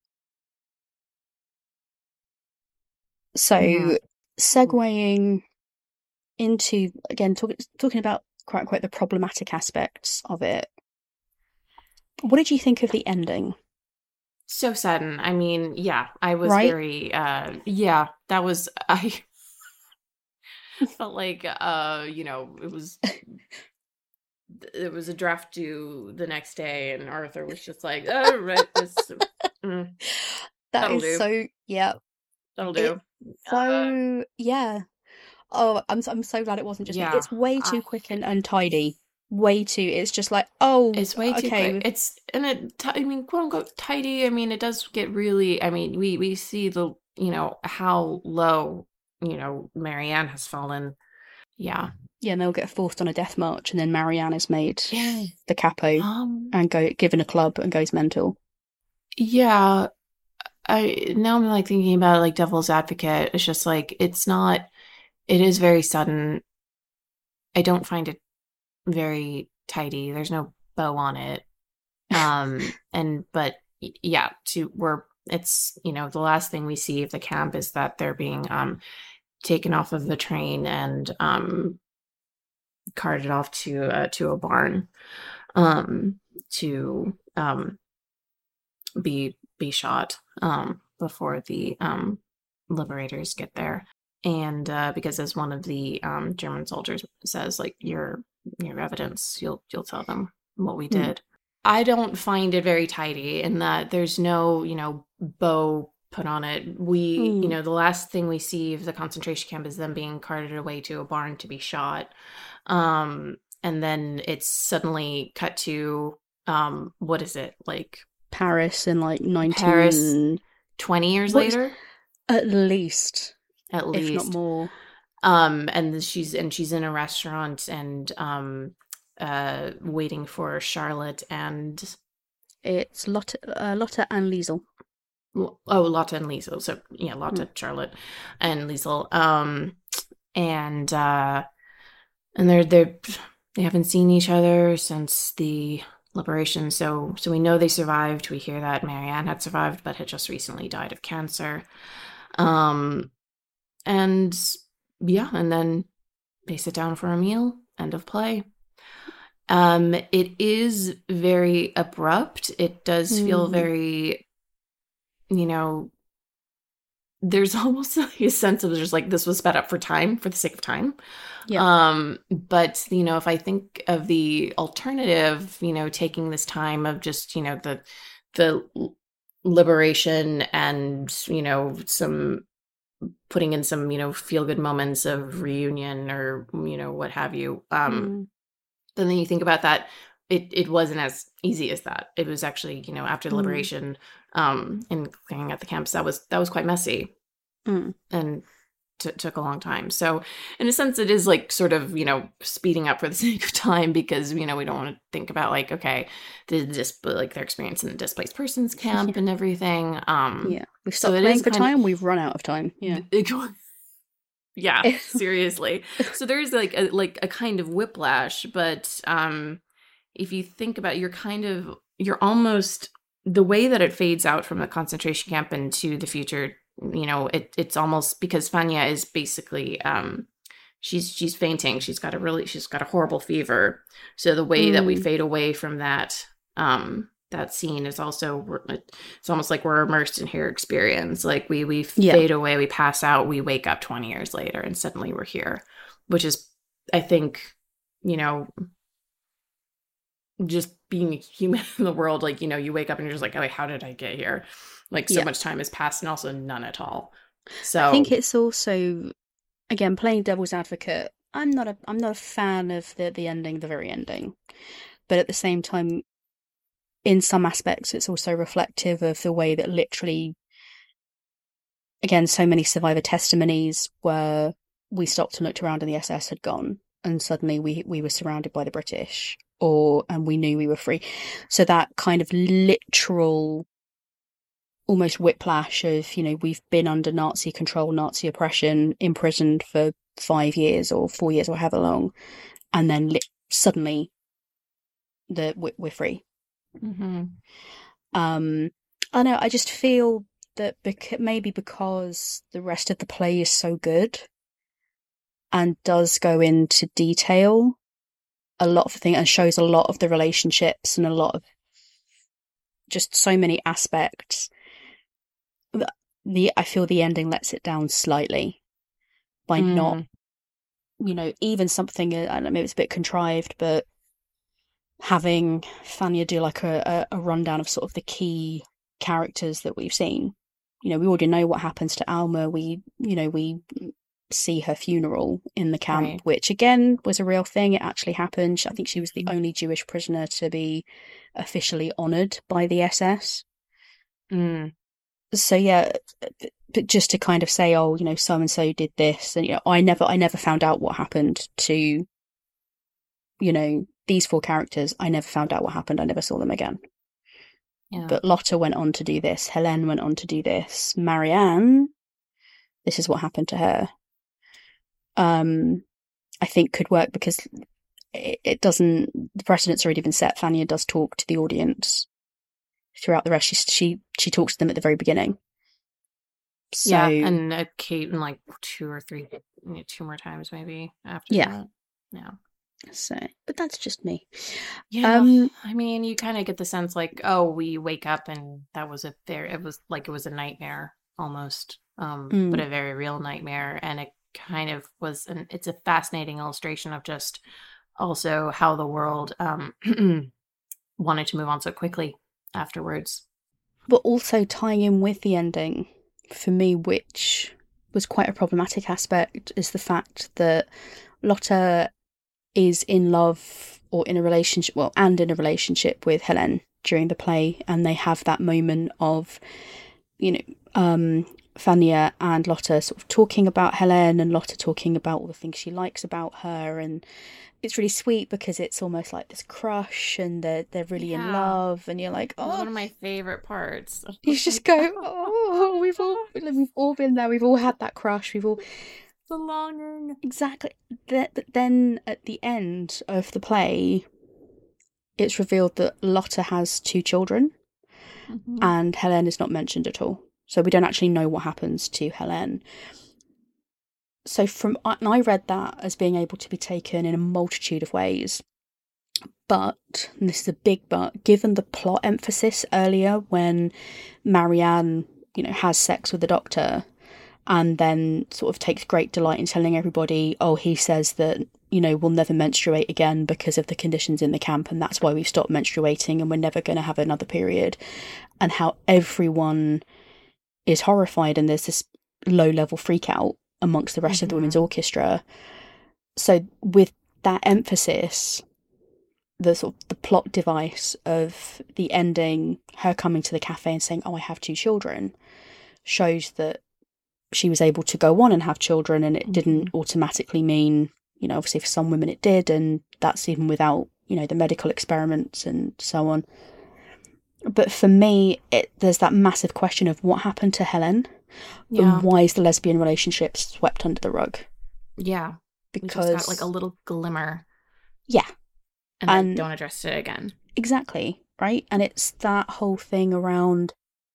Yeah.
So, segueing into, again, talk, talking about, quote unquote, the problematic aspects of it, what did you think of the ending?
So sudden. I mean, yeah, I was
Right?
very, uh, yeah, that was, I felt like, uh, you know, it was, it was a draft due the next day, and Arthur was just like, oh, right, this, mm,
That
that'll
is
do.
so, yeah.
That'll
It's
do. Uh,
so, yeah. Oh, I'm I'm so glad it wasn't just me.
yeah.
It's way
I,
too quick and untidy. Way too. It's just like, oh,
it's way too quick.
okay.
It's, and it, ti- I mean, quote unquote, tidy. I mean, it does get really, I mean, we, we see the, you know, how low, you know, Marianne has fallen. Yeah.
Yeah, and they'll get forced on a death march, and then Marianne is made
Yeah.
the capo
Um,
and go given a club and goes mental.
yeah. I now I'm like thinking about it like devil's advocate. It's just like it's not, it is very sudden. I don't find it very tidy. There's no bow on it. Um and but y- yeah, to we're it's you know, the last thing we see of the camp is that they're being um taken off of the train and um carted off to uh, to a barn um to um be be shot um, before the um, liberators get there. And uh, because as one of the um, German soldiers says, like your your evidence, you'll you'll tell them what we
Hmm.
did. I don't find it very tidy in that there's no, you know, bow put on it. We, you
Hmm.
know, the last thing we see of the concentration camp is them being carted away to a barn to be shot. Um, and then it's suddenly cut to um, what is it like
Paris in like
Paris
nineteen.
twenty years
What is
later,
at least,
at
if not
least.
more.
Um, and she's and she's in a restaurant and um, uh, waiting for Charlotte and
It's Lotte, uh, Lotte and Liesel.
oh, Lotte and Liesel. So yeah,
Hmm.
Lotte, Charlotte, and Liesel. Um, and uh, and they're they're they haven't seen each other since the liberation. So so we know they survived. We hear that Marianne had survived, but had just recently died of cancer. Um, and yeah, and then they sit down for a meal. End of play. Um, it is very abrupt. It does feel
Hmm.
very, you know, there's almost a sense of just like this was sped up for time, for the sake of time.
Yeah.
Um, but you know, if I think of the alternative, you know, taking this time of just, you know, the the liberation and, you know, some putting in some, you know, feel good moments of reunion or, you know, what have you. Um,
Hmm.
then you think about that, it it wasn't as easy as that. It was actually, you know, after the
Hmm.
liberation, um, and clearing out the camps, that was that was quite messy
Hmm.
and t- took a long time. So, in a sense, it is like sort of, you know, speeding up for the sake of time because, you know, we don't want to think about like, okay, the dis- like their experience in the displaced persons camp
Yeah.
and everything. Um,
Yeah. We've
so
stopped
it
playing
is
for
kind of
time. We've run out of time. Yeah.
yeah, seriously. So there is like a like a kind of whiplash, but um if you think about it, you're kind of you're almost the way that it fades out from the concentration camp into the future, you know, it it's almost because Fanya is basically um she's she's fainting. She's got a really she's got a horrible fever. So the way that we
Hmm.
fade away from that um that scene is also it's almost like we're immersed in her experience. Like we we
Yeah.
fade away, we pass out, we wake up twenty years later and suddenly we're here, which is I think, you know, just being a human in the world, like, you know, you wake up and you're just like, oh, wait, how did I get here? Like so
Yeah.
much time has passed and also none at all.
I think
So
it's also, again, playing devil's advocate. I'm not a I'm not a fan of the the ending, the very ending, but at the same time, in some aspects, it's also reflective of the way that literally, again, so many survivor testimonies were we stopped and looked around and the S S had gone, and suddenly we we were surrounded by the British, or and we knew we were free. So that kind of literal, almost whiplash of, you know, we've been under Nazi control, Nazi oppression, imprisoned for five years or four years or however long, and then li- suddenly the we're, we're free.
Mm-hmm.
Um, I know. I just feel that bec- maybe because the rest of the play is so good and does go into detail a lot of the things and shows a lot of the relationships and a lot of just so many aspects. The I feel the ending lets it down slightly by
Mm.
not, you know, even something, I don't know, maybe it's a bit contrived, but having Fania do like a, a, a rundown of sort of the key characters that we've seen. You know, we already know what happens to Alma. We, you know, we see her funeral in the camp,
Right.
which again was a real thing. It actually happened. I think she was the only Jewish prisoner to be officially honoured by the S S.
Mm.
So yeah, but just to kind of say, oh, you know, so and so did this, and you know, I never, I never found out what happened to, you know, these four characters. I never found out what happened. I never saw them again.
Yeah.
But Lotta went on to do this. Helene went on to do this. Marianne, this is what happened to her. Um, I think could work because it, it doesn't. The precedent's already been set. Fania does talk to the audience throughout the rest. She she she talks to them at the very beginning. So,
yeah, and uh, Kate in like two or three, two more times maybe after
yeah.
that. Yeah.
So, but that's just me.
Yeah,
Um,
I mean, you kind of get the sense like, oh, we wake up and that was a very, it was like it was a nightmare almost, um,
Mm.
but a very real nightmare, and it kind of was an. It's a fascinating illustration of just also how the world um wanted to move on so quickly afterwards.
but also tying in with the ending for me, which was quite a problematic aspect, is the fact that Lotta is in love or in a relationship, well, and in a relationship with Helene during the play, and they have that moment of, you know, um, Fania and Lotta sort of talking about Helene, and Lotta talking about all the things she likes about her, and it's really sweet because it's almost like this crush, and they're they're really in
Yeah.
love, and you're like,
It was
oh,
one of my favorite parts.
you just go, oh, we've all we've all been there, we've all had that crush, we've all
The longing.
exactly. That, but then at the end of the play, it's revealed that Lotta has two children,
Mhm.
and Helene is not mentioned at all. So we don't actually know what happens to Helene. So from and I read that as being able to be taken in a multitude of ways. But, and this is a big but, given the plot emphasis earlier when Marianne, you know, has sex with the doctor and then sort of takes great delight in telling everybody, oh, he says that, you know, we'll never menstruate again because of the conditions in the camp, and that's why we've stopped menstruating and we're never going to have another period, and how everyone is horrified and there's this low-level freak out amongst the rest mm-hmm. of the women's orchestra. So with that emphasis, the sort of the plot device of the ending, her coming to the cafe and saying, oh, I have two children, shows that she was able to go on and have children, and it mm-hmm. didn't automatically mean, you know, obviously for some women it did, and that's even without, you know, the medical experiments and so on. But for me, it, there's that massive question of what happened to Helene, yeah. and why is the lesbian relationship swept under the rug?
Yeah,
because
we just got like a little glimmer.
Yeah,
and, and then don't address it again.
Exactly, right? And it's that whole thing around.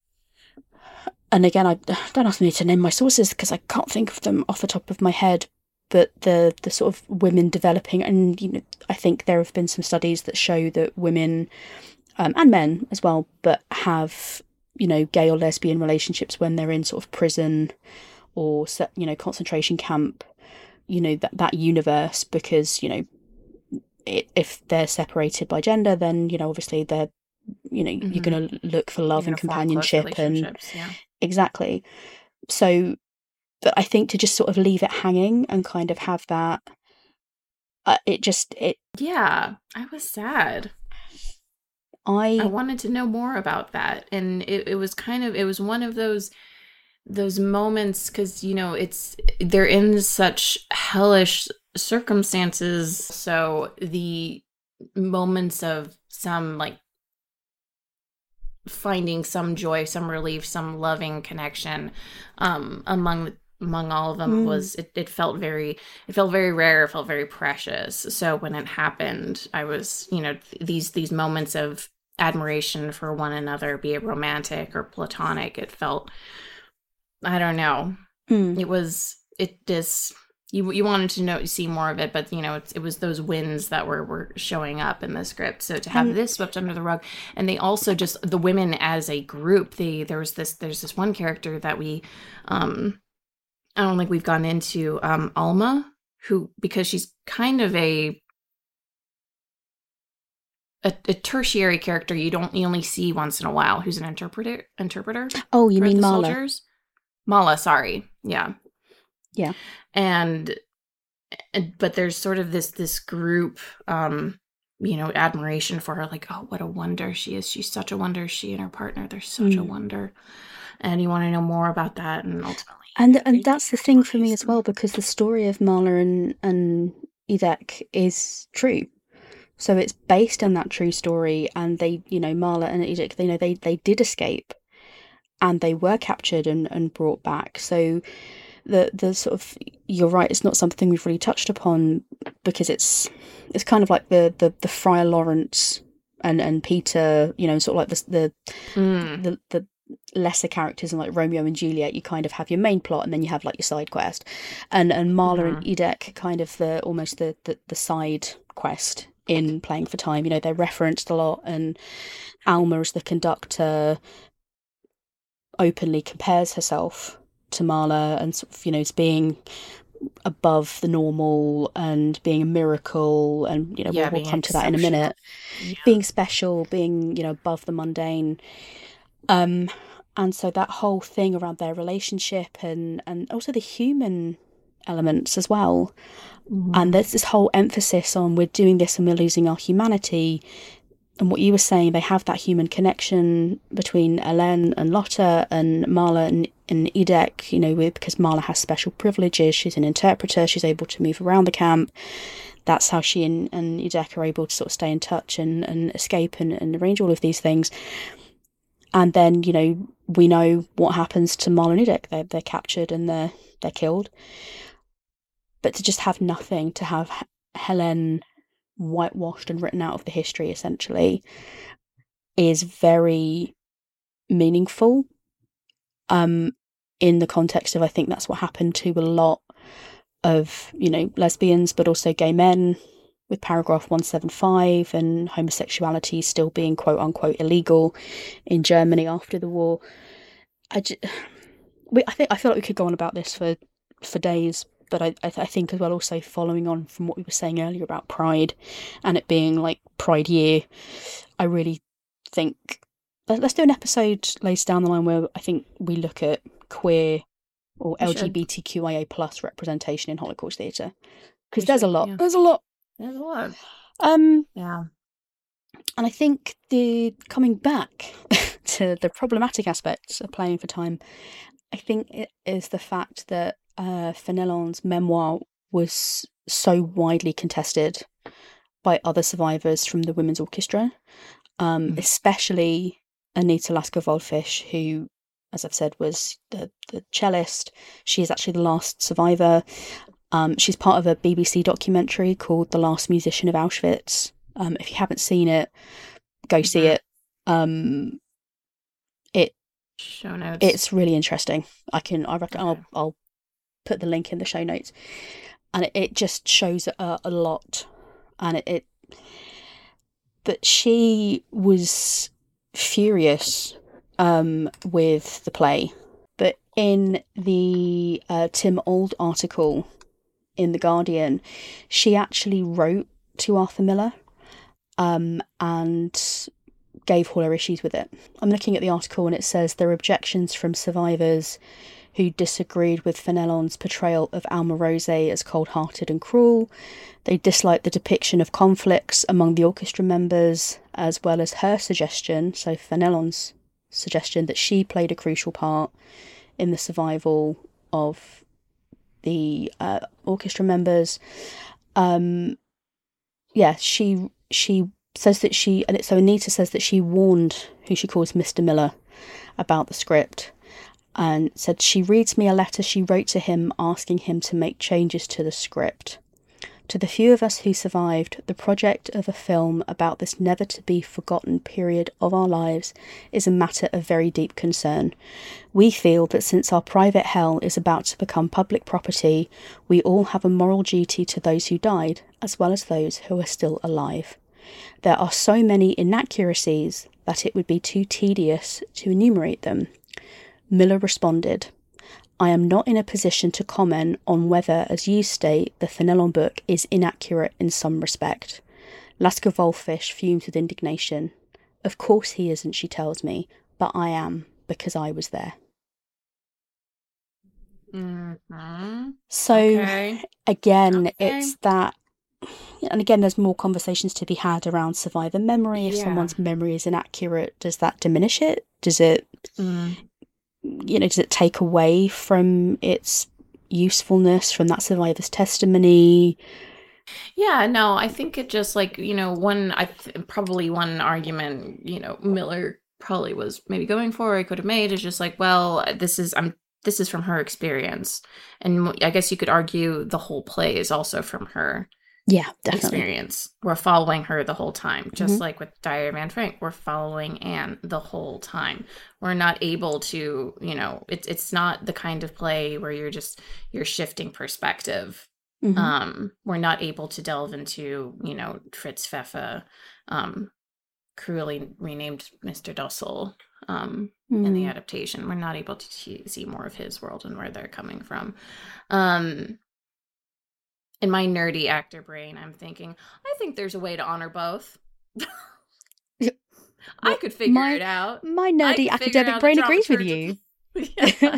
And again, I don't ask me to name my sources because I can't think of them off the top of my head. But the the sort of women developing, and you know, I think there have been some studies that show that women um, and men as well, but have, you know, gay or lesbian relationships when they're in sort of prison or, you know, concentration camp. You know, that that universe, because, you know, it, if they're separated by gender, then, you know, obviously they're, you know, mm-hmm. you're going to look for love and companionship and
yeah.
exactly. So, but I think to just sort of leave it hanging and kind of have that, uh, it just it.
Yeah, I was sad.
I
I wanted to know more about that, and it, it was kind of it was one of those those moments, because, you know, it's they're in such hellish circumstances. So the moments of some like finding some joy, some relief, some loving connection um, among among all of them mm. was it, it felt very it felt very rare, it felt very precious. So when it happened, I was, you know, th- these these moments of admiration for one another, be it romantic or platonic, it felt, I don't know, mm. it was it just you you wanted to know see more of it, but you know, it's, it was those wins that were were showing up in the script. So to have and, this swept under the rug, and they also just the women as a group, they there was this there's this one character that we um I don't think we've gone into, um Alma, who, because she's kind of a A, a tertiary character you don't you only see once in a while, who's an interpreter interpreter.
Oh, you mean Mala? Soldiers.
Mala, sorry. Yeah.
Yeah.
And, and but there's sort of this this group um you know, admiration for her, like, oh, what a wonder she is. She's such a wonder. She and her partner, they're such mm. a wonder. And you want to know more about that, and ultimately
And and that's the thing for me as well, because the story of Mala and and Edek is true. So it's based on that true story, and they, you know, Mala and Edek, they know they, they did escape, and they were captured and, and brought back. So the the sort of, you're right, it's not something we've really touched upon, because it's it's kind of like the the, the Friar Lawrence and, and Peter, you know, sort of like the the, mm. the the lesser characters in like Romeo and Juliet. You kind of have your main plot, and then you have like your side quest, and and Mala mm. and Edek kind of the almost the, the the side quest in Playing for Time. You know, they're referenced a lot, and Alma, as the conductor, openly compares herself to Mala, and sort of, you know, as being above the normal and being a miracle, and, you know, yeah, we'll, we'll come to that in a minute. Yeah. Being special, being, you know, above the mundane. Um, and so that whole thing around their relationship, and, and also the human elements as well. Mm-hmm. And there's this whole emphasis on, we're doing this and we're losing our humanity. And what you were saying, they have that human connection between Elend and Lotta, and Mala and, and Edek, you know, because Mala has special privileges. She's an interpreter. She's able to move around the camp. That's how she and, and Edek are able to sort of stay in touch and, and escape and, and arrange all of these things. And then, you know, we know what happens to Mala and Edek. They're, they're captured and they're, they're killed. But to just have nothing, to have Helen whitewashed and written out of the history, essentially, is very meaningful. Um, in the context of, I think that's what happened to a lot of, you know, lesbians, but also gay men, with paragraph one seventy-five and homosexuality still being quote unquote illegal in Germany after the war. I, just, we, I think I feel like we could go on about this for for days. But I, I think as well, also following on from what we were saying earlier about Pride and it being like Pride Year, I really think let's do an episode later down the line where I think we look at queer or we L G B T Q I A plus representation in Holocaust theatre, because there's should, a lot.
Yeah.
There's a lot.
There's a lot.
Um,
yeah.
And I think the coming back to the problematic aspects of Playing for Time, I think it is the fact that Uh, Fenelon's memoir was so widely contested by other survivors from the Women's Orchestra, um, mm. especially Anita Lasker-Waldfisch, who, as I've said, was the, the cellist. She is actually the last survivor. Um, she's part of a B B C documentary called The Last Musician of Auschwitz. Um, if you haven't seen it, go mm-hmm. see it. Um, it
show notes.
It's really interesting. I can. I reckon. Okay. I'll. I'll put the link in the show notes, and it, it just shows a, a lot. And it, it but she was furious um with the play, but in the uh, Tim Auld article in The Guardian, she actually wrote to Arthur Miller um and gave all her issues with it. I'm looking at the article, and it says there are objections from survivors who disagreed with Fenelon's portrayal of Alma Rose as cold-hearted and cruel. They disliked the depiction of conflicts among the orchestra members, as well as her suggestion, so Fenelon's suggestion, that she played a crucial part in the survival of the uh, orchestra members. Um, yeah, she she says that she, and so Anita says that she warned who she calls Mister Miller about the script, and said she reads me a letter she wrote to him asking him to make changes to the script. To the few of us who survived, the project of a film about this never-to-be-forgotten period of our lives is a matter of very deep concern. We feel that since our private hell is about to become public property, we all have a moral duty to those who died, as well as those who are still alive. There are so many inaccuracies that it would be too tedious to enumerate them. Miller responded, I am not in a position to comment on whether, as you state, the Fenelon book is inaccurate in some respect. Lasker Wolfish fumes with indignation. Of course he isn't, she tells me, but I am, because I was there.
Mm-hmm.
So,
okay.
again,
okay.
it's that, and again, there's more conversations to be had around survivor memory. If
Yeah.
someone's memory is inaccurate, does that diminish it? Does it...
Mm.
You know, does it take away from its usefulness, from that survivor's testimony?
Yeah, no, I think it just like, you know, one, I th- probably one argument, you know, Miller probably was maybe going for, or could have made is just like, well, this is, I'm, this is from her experience. And I guess you could argue the whole play is also from her
Yeah, definitely.
experience. We're following her the whole time, just
Mhm.
like with Diary of Anne Frank. We're following Anne the whole time. We're not able to, you know, it's it's not the kind of play where you're just you're shifting perspective.
Mhm.
Um, we're not able to delve into, you know, Fritz Pfeffer, um, cruelly renamed Mister Dussel, um, in the
Mm.
adaptation. We're not able to see see more of his world and where they're coming from. Um, in my nerdy actor brain, I'm thinking, I think there's a way to honor both.
Yeah.
I
Well,
could figure
my-
it out.
My
I
nerdy
could figure
academic
out the
brain agrees with
dramaturgy.
you.
Yeah.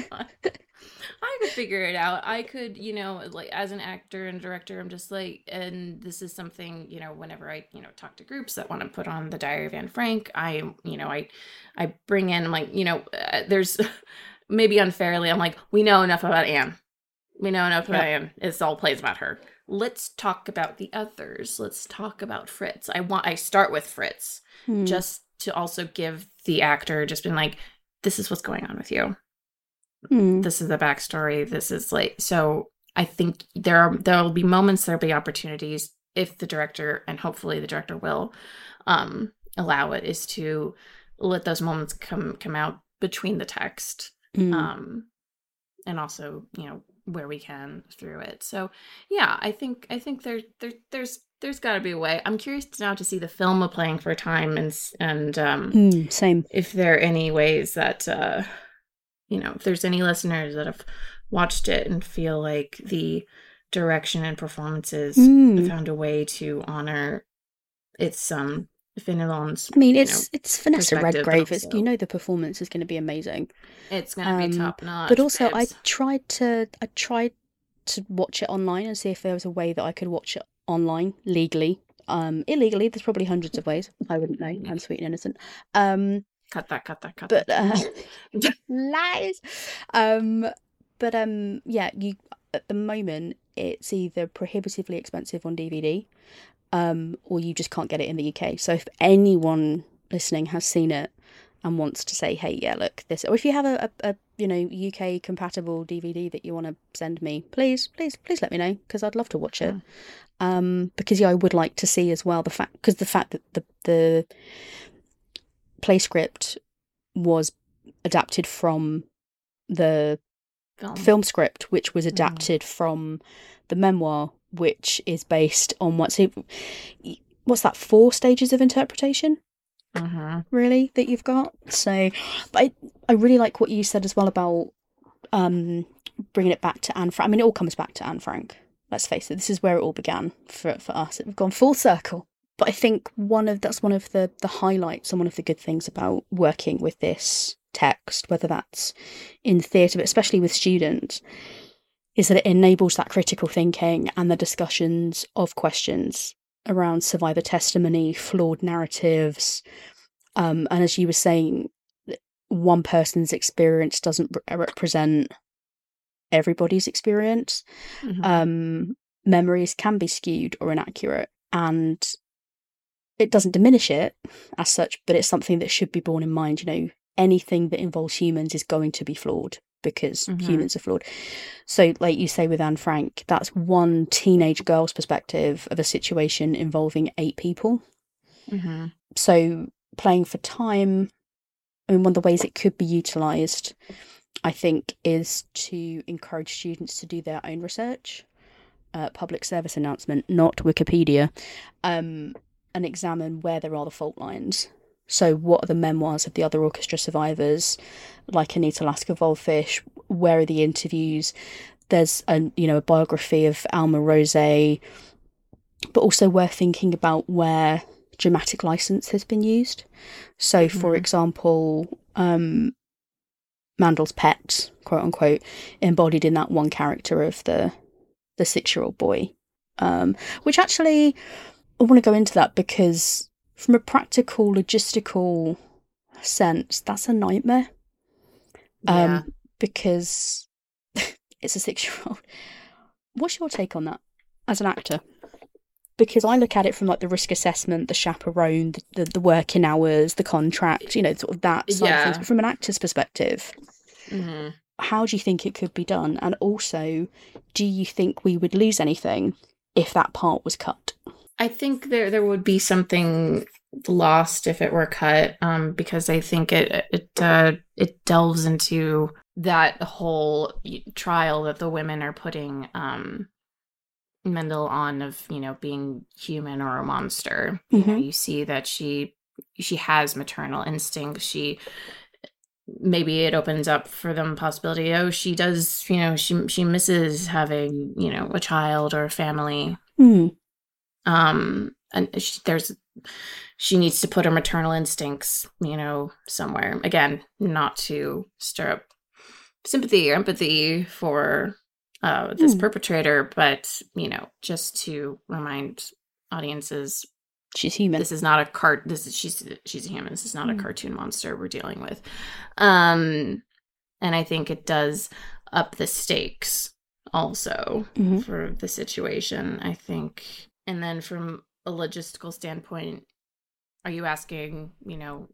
I could figure it out. I could, you know, like as an actor and director, I'm just like, and this is something, you know, whenever I, you know, talk to groups that want to put on the Diary of Anne Frank, I, you know, I, I bring in, I'm like, you know, uh, there's maybe unfairly, I'm like, we know enough about Anne. We know enough about
Yep.
Anne. It's all plays about her. Let's talk about the others. Let's talk about Fritz. I want, I start with Fritz
Mm.
just to also give the actor just been like, this is what's going on with you.
Mm.
This is the backstory. This is like, so I think there are, there'll be moments, there'll be opportunities if the director, and hopefully the director will um, allow it, is to let those moments come, come out between the text.
Mm.
Um, and also, you know, where we can through it. So yeah, I think, I think there, there, there's, there's gotta be a way. I'm curious now to see the film of Playing for Time, and, and, um,
Mm. Same.
if there are any ways that, uh, you know, if there's any listeners that have watched it and feel like the direction and performances
Mm.
found a way to honor its, um, Fenelon's,
I mean,
you
it's
know,
it's Vanessa
perspective, but
Redgrave. It's,
also-
you know, the performance is going to be amazing.
it's gonna
Um,
be top notch.
But also, I
babes.
tried to I tried to watch it online and see if there was a way that I could watch it online legally. Um, illegally, there's probably hundreds of ways. I wouldn't know. I'm sweet and innocent. Um,
Cut that, cut that, cut
but
that.
uh, lies. Um, but um, yeah, you at the moment it's either prohibitively expensive on D V D, um, or you just can't get it in the U K. So if anyone listening has seen it and wants to say, hey, yeah, look, this, or if you have a, a, a you know, U K compatible D V D that you want to send me, please, please, please let me know, because I'd love to watch it.
Mm.
Um, because yeah, I would like to see as well the fact, because the fact that the the play script was adapted from the
Film.
film script, which was adapted from the memoir, which is based on what's it, what's that, four stages of interpretation,
Mhm.
really, that you've got. So, but I, I really like what you said as well about um bringing it back to Anne Frank. I mean, it all comes back to Anne Frank. Let's face it, this is where it all began for for us. We've gone full circle. But I think one of that's one of the the highlights and one of the good things about working with this text, whether that's in theatre, but especially with students, is that it enables that critical thinking and the discussions of questions around survivor testimony, flawed narratives, um, and as you were saying, one person's experience doesn't re- represent everybody's experience.
Mm-hmm.
Um, memories can be skewed or inaccurate, and it doesn't diminish it as such, but it's something that should be borne in mind. You know, anything that involves humans is going to be flawed because
Mm-hmm.
humans are flawed. So, like you say with Anne Frank, that's one teenage girl's perspective of a situation involving eight people.
Mm-hmm.
So, playing for time, I mean, one of the ways it could be utilised, I think, is to encourage students to do their own research. Uh, public service announcement, not Wikipedia, um, and examine where there are the fault lines. So what are the memoirs of the other orchestra survivors, like Anita Lasker-Volfish? Where are the interviews? There's a, you know, a biography of Alma Rose, but also we're thinking about where dramatic license has been used. So, mm-hmm. for example, um, Mandel's pet, quote unquote, embodied in that one character of the the six-year-old boy, um, which actually I want to go into that because from a practical, logistical sense, that's a nightmare.
Yeah.
Um, because it's a six-year-old. What's your take on that as an actor? Because I look at it from like the risk assessment, the chaperone, the, the, the working hours, the contract, you know, sort of that side
yeah.
of things. But from an actor's perspective,
mm-hmm.
how do you think it could be done? And also, do you think we would lose anything if that part was cut?
I think there there would be something lost if it were cut, um, because I think it it uh, it delves into that whole trial that the women are putting um, Mendel on of, you know, being human or a monster. Mm-hmm. You know, you see that she she has maternal instincts. She maybe it opens up for them possibility. Oh, she does, you know, she she misses having, you know, a child or a family.
Mm.
Um, and she, there's, she needs to put her maternal instincts, you know, somewhere. Again, not to stir up sympathy or empathy for uh, this mm. perpetrator, but, you know, just to remind audiences,
she's human.
This is not a cart. This is she's she's a human. This is not mm. a cartoon monster we're dealing with. Um, and I think it does up the stakes also mm-hmm. for the situation, I think. And then from a logistical standpoint, are you asking, you know,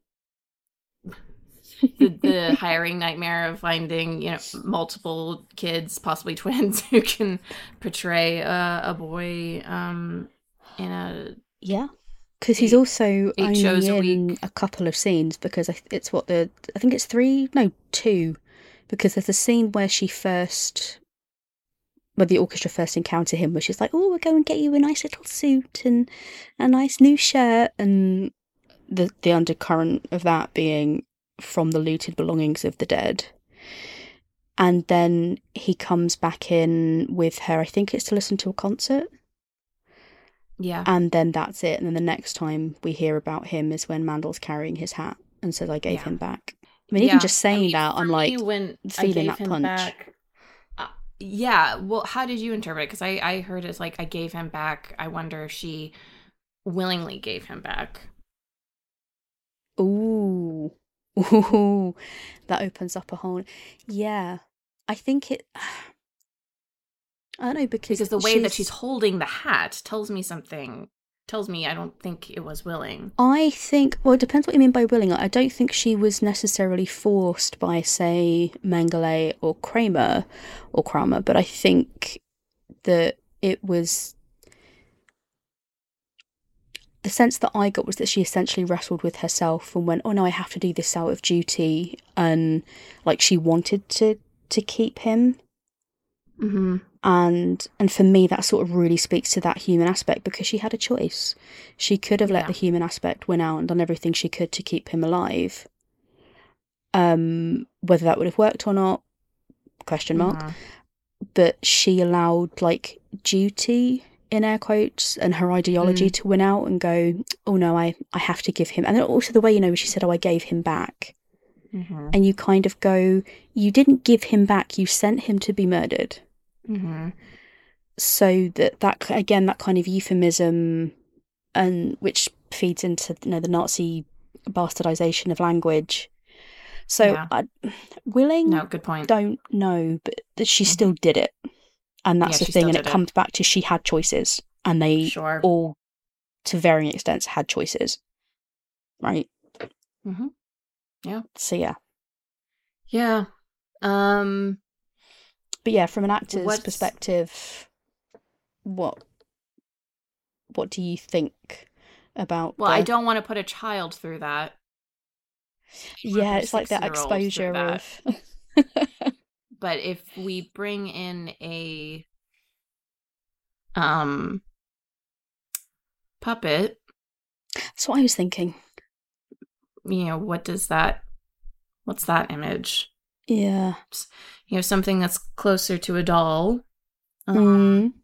the, the hiring nightmare of finding, you know, multiple kids, possibly twins, who can portray a, a boy um, in a
yeah. Because he's also
eight
only
shows a
in
week.
a couple of scenes because it's what the I think it's three no two because there's a scene where she first where the orchestra first encounter him where she's like, oh, we'll go and get you a nice little suit and a nice new shirt, and the the undercurrent of that being from the looted belongings of the dead. And then he comes back in with her, I think it's to listen to a concert.
Yeah.
And then that's it. And then the next time we hear about him is when Mandel's carrying his hat and says, I gave yeah. him back. I mean, yeah. even just saying I mean, that, I'm like, when feeling that punch.
Back, uh, yeah. Well, how did you interpret it? Because I, I heard it's like, I gave him back. I wonder if she willingly gave him back.
Ooh. Ooh. That opens up a whole... Yeah. I think it... I don't know, because...
Because the way she's... that she's holding the hat tells me something... Tells me I don't think it was willing.
I think... Well, it depends what you mean by willing. I don't think she was necessarily forced by, say, Mengele or Kramer, or Kramer, but I think that it was... The sense that I got was that she essentially wrestled with herself and went, oh no, I have to do this out of duty. And, like, she wanted to, to keep him.
Mm-hmm.
And and for me, that sort of really speaks to that human aspect, because she had a choice. She could have let yeah. the human aspect win out and done everything she could to keep him alive. Um, whether that would have worked or not, question mark. Mm-hmm. But she allowed, like, duty, in air quotes, and her ideology mm. to win out and go, oh no, I, I have to give him. And then also the way, you know, she said, oh, I gave him back.
Mm-hmm.
And you kind of go, you didn't give him back, you sent him to be murdered.
Mm-hmm.
So that, that, again, that kind of euphemism, and which feeds into, you know, the Nazi bastardization of language, So,
Yeah.
I, willing,
No, good point.
don't know, but that she
Mhm.
still did it. And that's
Yeah,
the
she
thing.
still
And it
did it.
comes back to she had choices. And they
Sure.
all, to varying extents, had choices. Right?
Mm-hmm. Yeah.
So, yeah.
Yeah. Um,
But yeah, from an actor's
what's
perspective, what what do you think about
well,
the...
I don't want to put a child through that.
Yeah,
Or
it's like that
six-year-old through
exposure
that.
of...
But if we bring in a um puppet,
That's what I was thinking.
you know, what does that what's that image?
Yeah.
You know, something that's closer to a doll. Um,
Mm.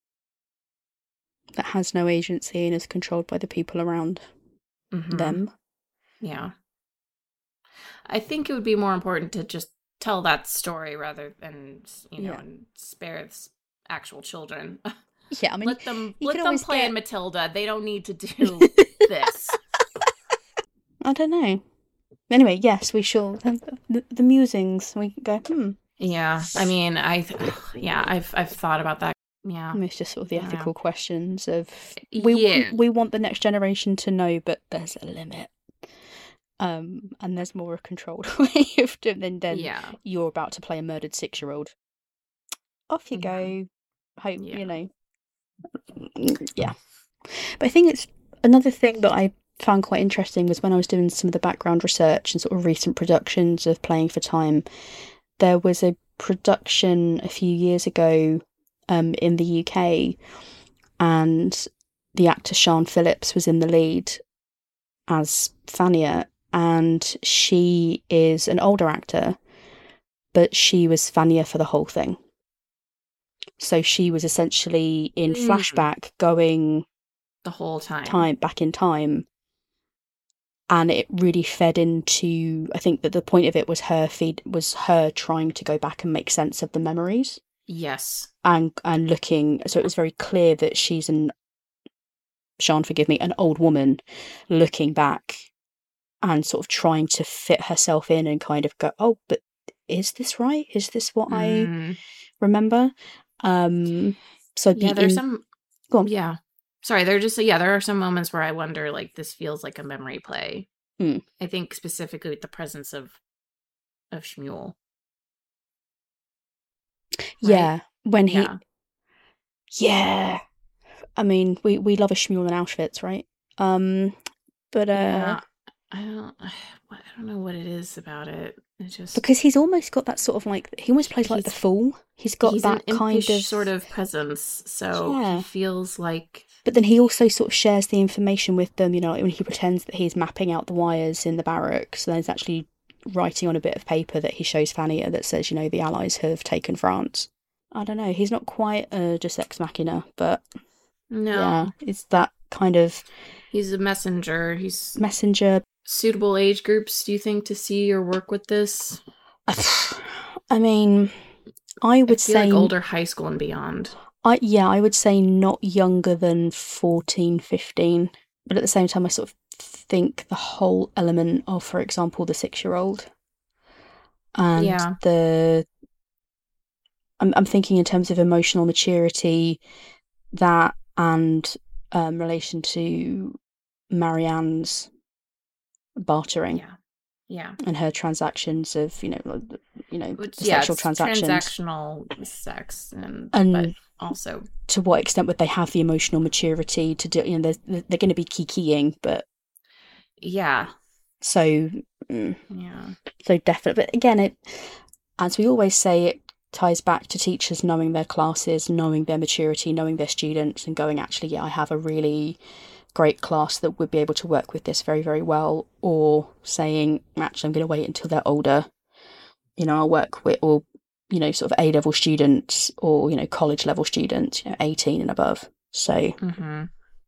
That has no agency and is controlled by the people around
mhm.
them.
Yeah. I think it would be more important to just tell that story rather than, you know,
Yeah.
and spare the actual children.
Yeah, I mean,
let them
you
let
could
them
always
play
get...
in Matilda. They don't need to do this.
I don't know. Anyway, yes, we shall. The, the musings. We go, hmm.
Yeah, I mean, I, yeah, I've I've thought about that. Yeah,
And it's just sort of the
I know.
ethical questions of we
Yeah.
want we want the next generation to know, but there's a limit. Um, and there's more a controlled way of doing than then
Yeah.
you're about to play a murdered six year old. Off you
Yeah.
go. Hope
Yeah.
you know. Yeah. But I think it's another thing that I found quite interesting was when I was doing some of the background research and sort of recent productions of Playing for Time. There was a production a few years ago um, in the U K, and the actor Sian Phillips was in the lead as Fania, and she is an older actor, but she was Fania for the whole thing. So she was essentially in
Mm.
flashback going
The whole time.
time back in time. And it really fed into, I think that the point of it was her feed was her trying to go back and make sense of the memories.
Yes.
And and looking, so it was very clear that she's an, Sian, forgive me, an old woman looking back and sort of trying to fit herself in and kind of go, oh, but is this right? Is this what
Mm.
I remember? Um, so
Yeah,
the
there's
in-
some.
Go on.
Yeah. Sorry, there are just yeah, there are some moments where I wonder, like, this feels like a memory play.
Mm.
I think specifically with the presence of of Shmuel.
Yeah,
Right?
when he,
Yeah.
yeah. I mean, we we love a Shmuel in Auschwitz, right? Um, but uh,
Yeah. I don't. I don't know what it is about it. It just
because he's almost got that sort of like he almost plays like
He's-
the fool. He's got
he's
that
an
kind
impish
of
sort of presence, so
Yeah.
he feels like
But then he also sort of shares the information with them, you know, like when he pretends that he's mapping out the wires in the barracks, and there's actually writing on a bit of paper that he shows Fania that says, you know, the Allies have taken France. I don't know, he's not quite uh, just ex machina, but
no.
yeah, it's that kind of
He's a messenger. He's
messenger.
suitable age groups, do you think, to see or work with this?
I mean, I would
I feel
say
like older high school and beyond.
I yeah, I would say not younger than fourteen, fifteen. But at the same time, I sort of think the whole element of, for example, the six-year-old and
Yeah.
the... I'm, I'm thinking in terms of emotional maturity, that and um, relation to Marianne's bartering
Yeah. Yeah.
and her transactions of, you know, like, you know,
Which, yeah,
sexual
it's
transactions.
transactional sex, and,
And-
but also
To what extent would they have the emotional maturity to do, you know, they're, they're going to be kikiing, but
yeah,
so, mm,
yeah,
so definitely. But again, it, as we always say, it ties back to teachers knowing their classes, knowing their maturity, knowing their students, and going, actually, yeah, I have a really great class that would be able to work with this very, very well, or saying, actually, I'm going to wait until they're older. You know, I'll work with, or, you know, sort of A-level students, or, you know, college level students, you know, eighteen and above. So,
mm-hmm.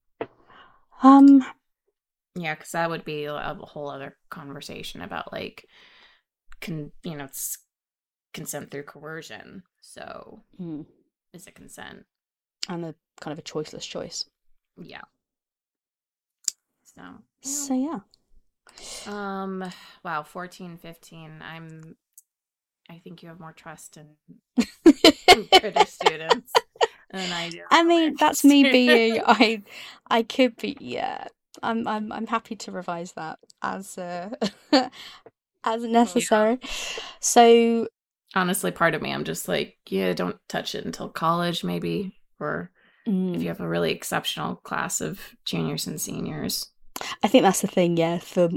um,
yeah, because that would be a whole other conversation about, like, con you know, it's consent through coercion. So,
mm,
is it consent?
and a kind of a choiceless choice.
Yeah. So,
So, yeah.
Um, wow, fourteen, fifteen. I'm, I think you have more trust in, in British students than I do.
I mean,
American
that's me being,
students.
I, I could be, yeah. I'm, I'm, I'm happy to revise that as, uh, as
Yeah.
necessary. So,
Honestly, part of me, I'm just like, yeah, don't touch it until college, maybe, or if you
mm,
have a really exceptional class of juniors and seniors.
I think that's the thing, yeah, for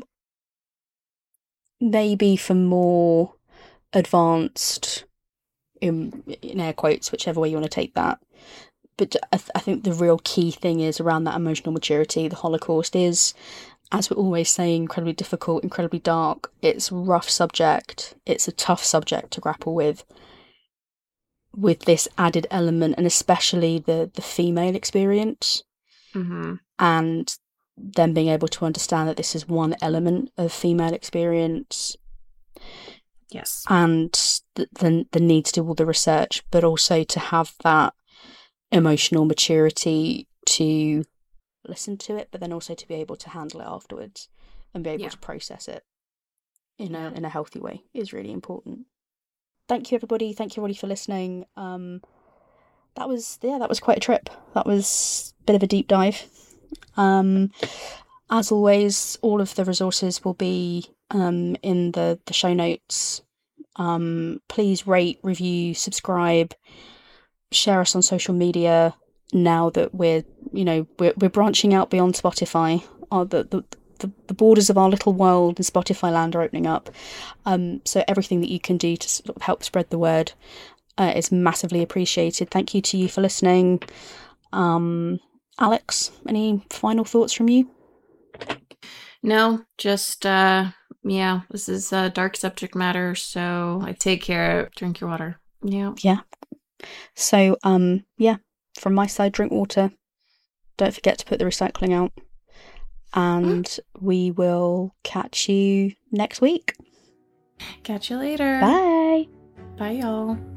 maybe for more advanced, in, in air quotes, whichever way you want to take that. But I, th- I think the real key thing is around that emotional maturity. The Holocaust is, as we're always saying, incredibly difficult, incredibly dark. It's a rough subject. It's a tough subject to grapple with, with this added element, and especially the the female experience,
Mm-hmm.
and then being able to understand that this is one element of female experience,
Yes.
and the, the the need to do all the research, but also to have that emotional maturity to listen to it, but then also to be able to handle it afterwards and be able
Yeah.
to process it in a
Yeah.
in a healthy way is really important. Thank you, everybody. Thank you, everybody, for listening. Um, that was yeah, that was quite a trip. That was a bit of a deep dive. Um, as always, all of the resources will be um in the the show notes. Um, please rate, review, subscribe, share us on social media. Now that we're you know we're we're branching out beyond Spotify, uh, the the the, the borders of our little world in Spotify land are opening up. Um, so everything that you can do to sort of help spread the word uh, is massively appreciated. Thank you to you for listening. Um, Alex, any final thoughts from you?
No, just uh yeah, this is a dark subject matter, so I take care, drink your water. Yeah.
Yeah. So um, yeah, from my side, drink water. Don't forget to put the recycling out. And we will catch you next week.
Catch you later.
Bye.
Bye, y'all.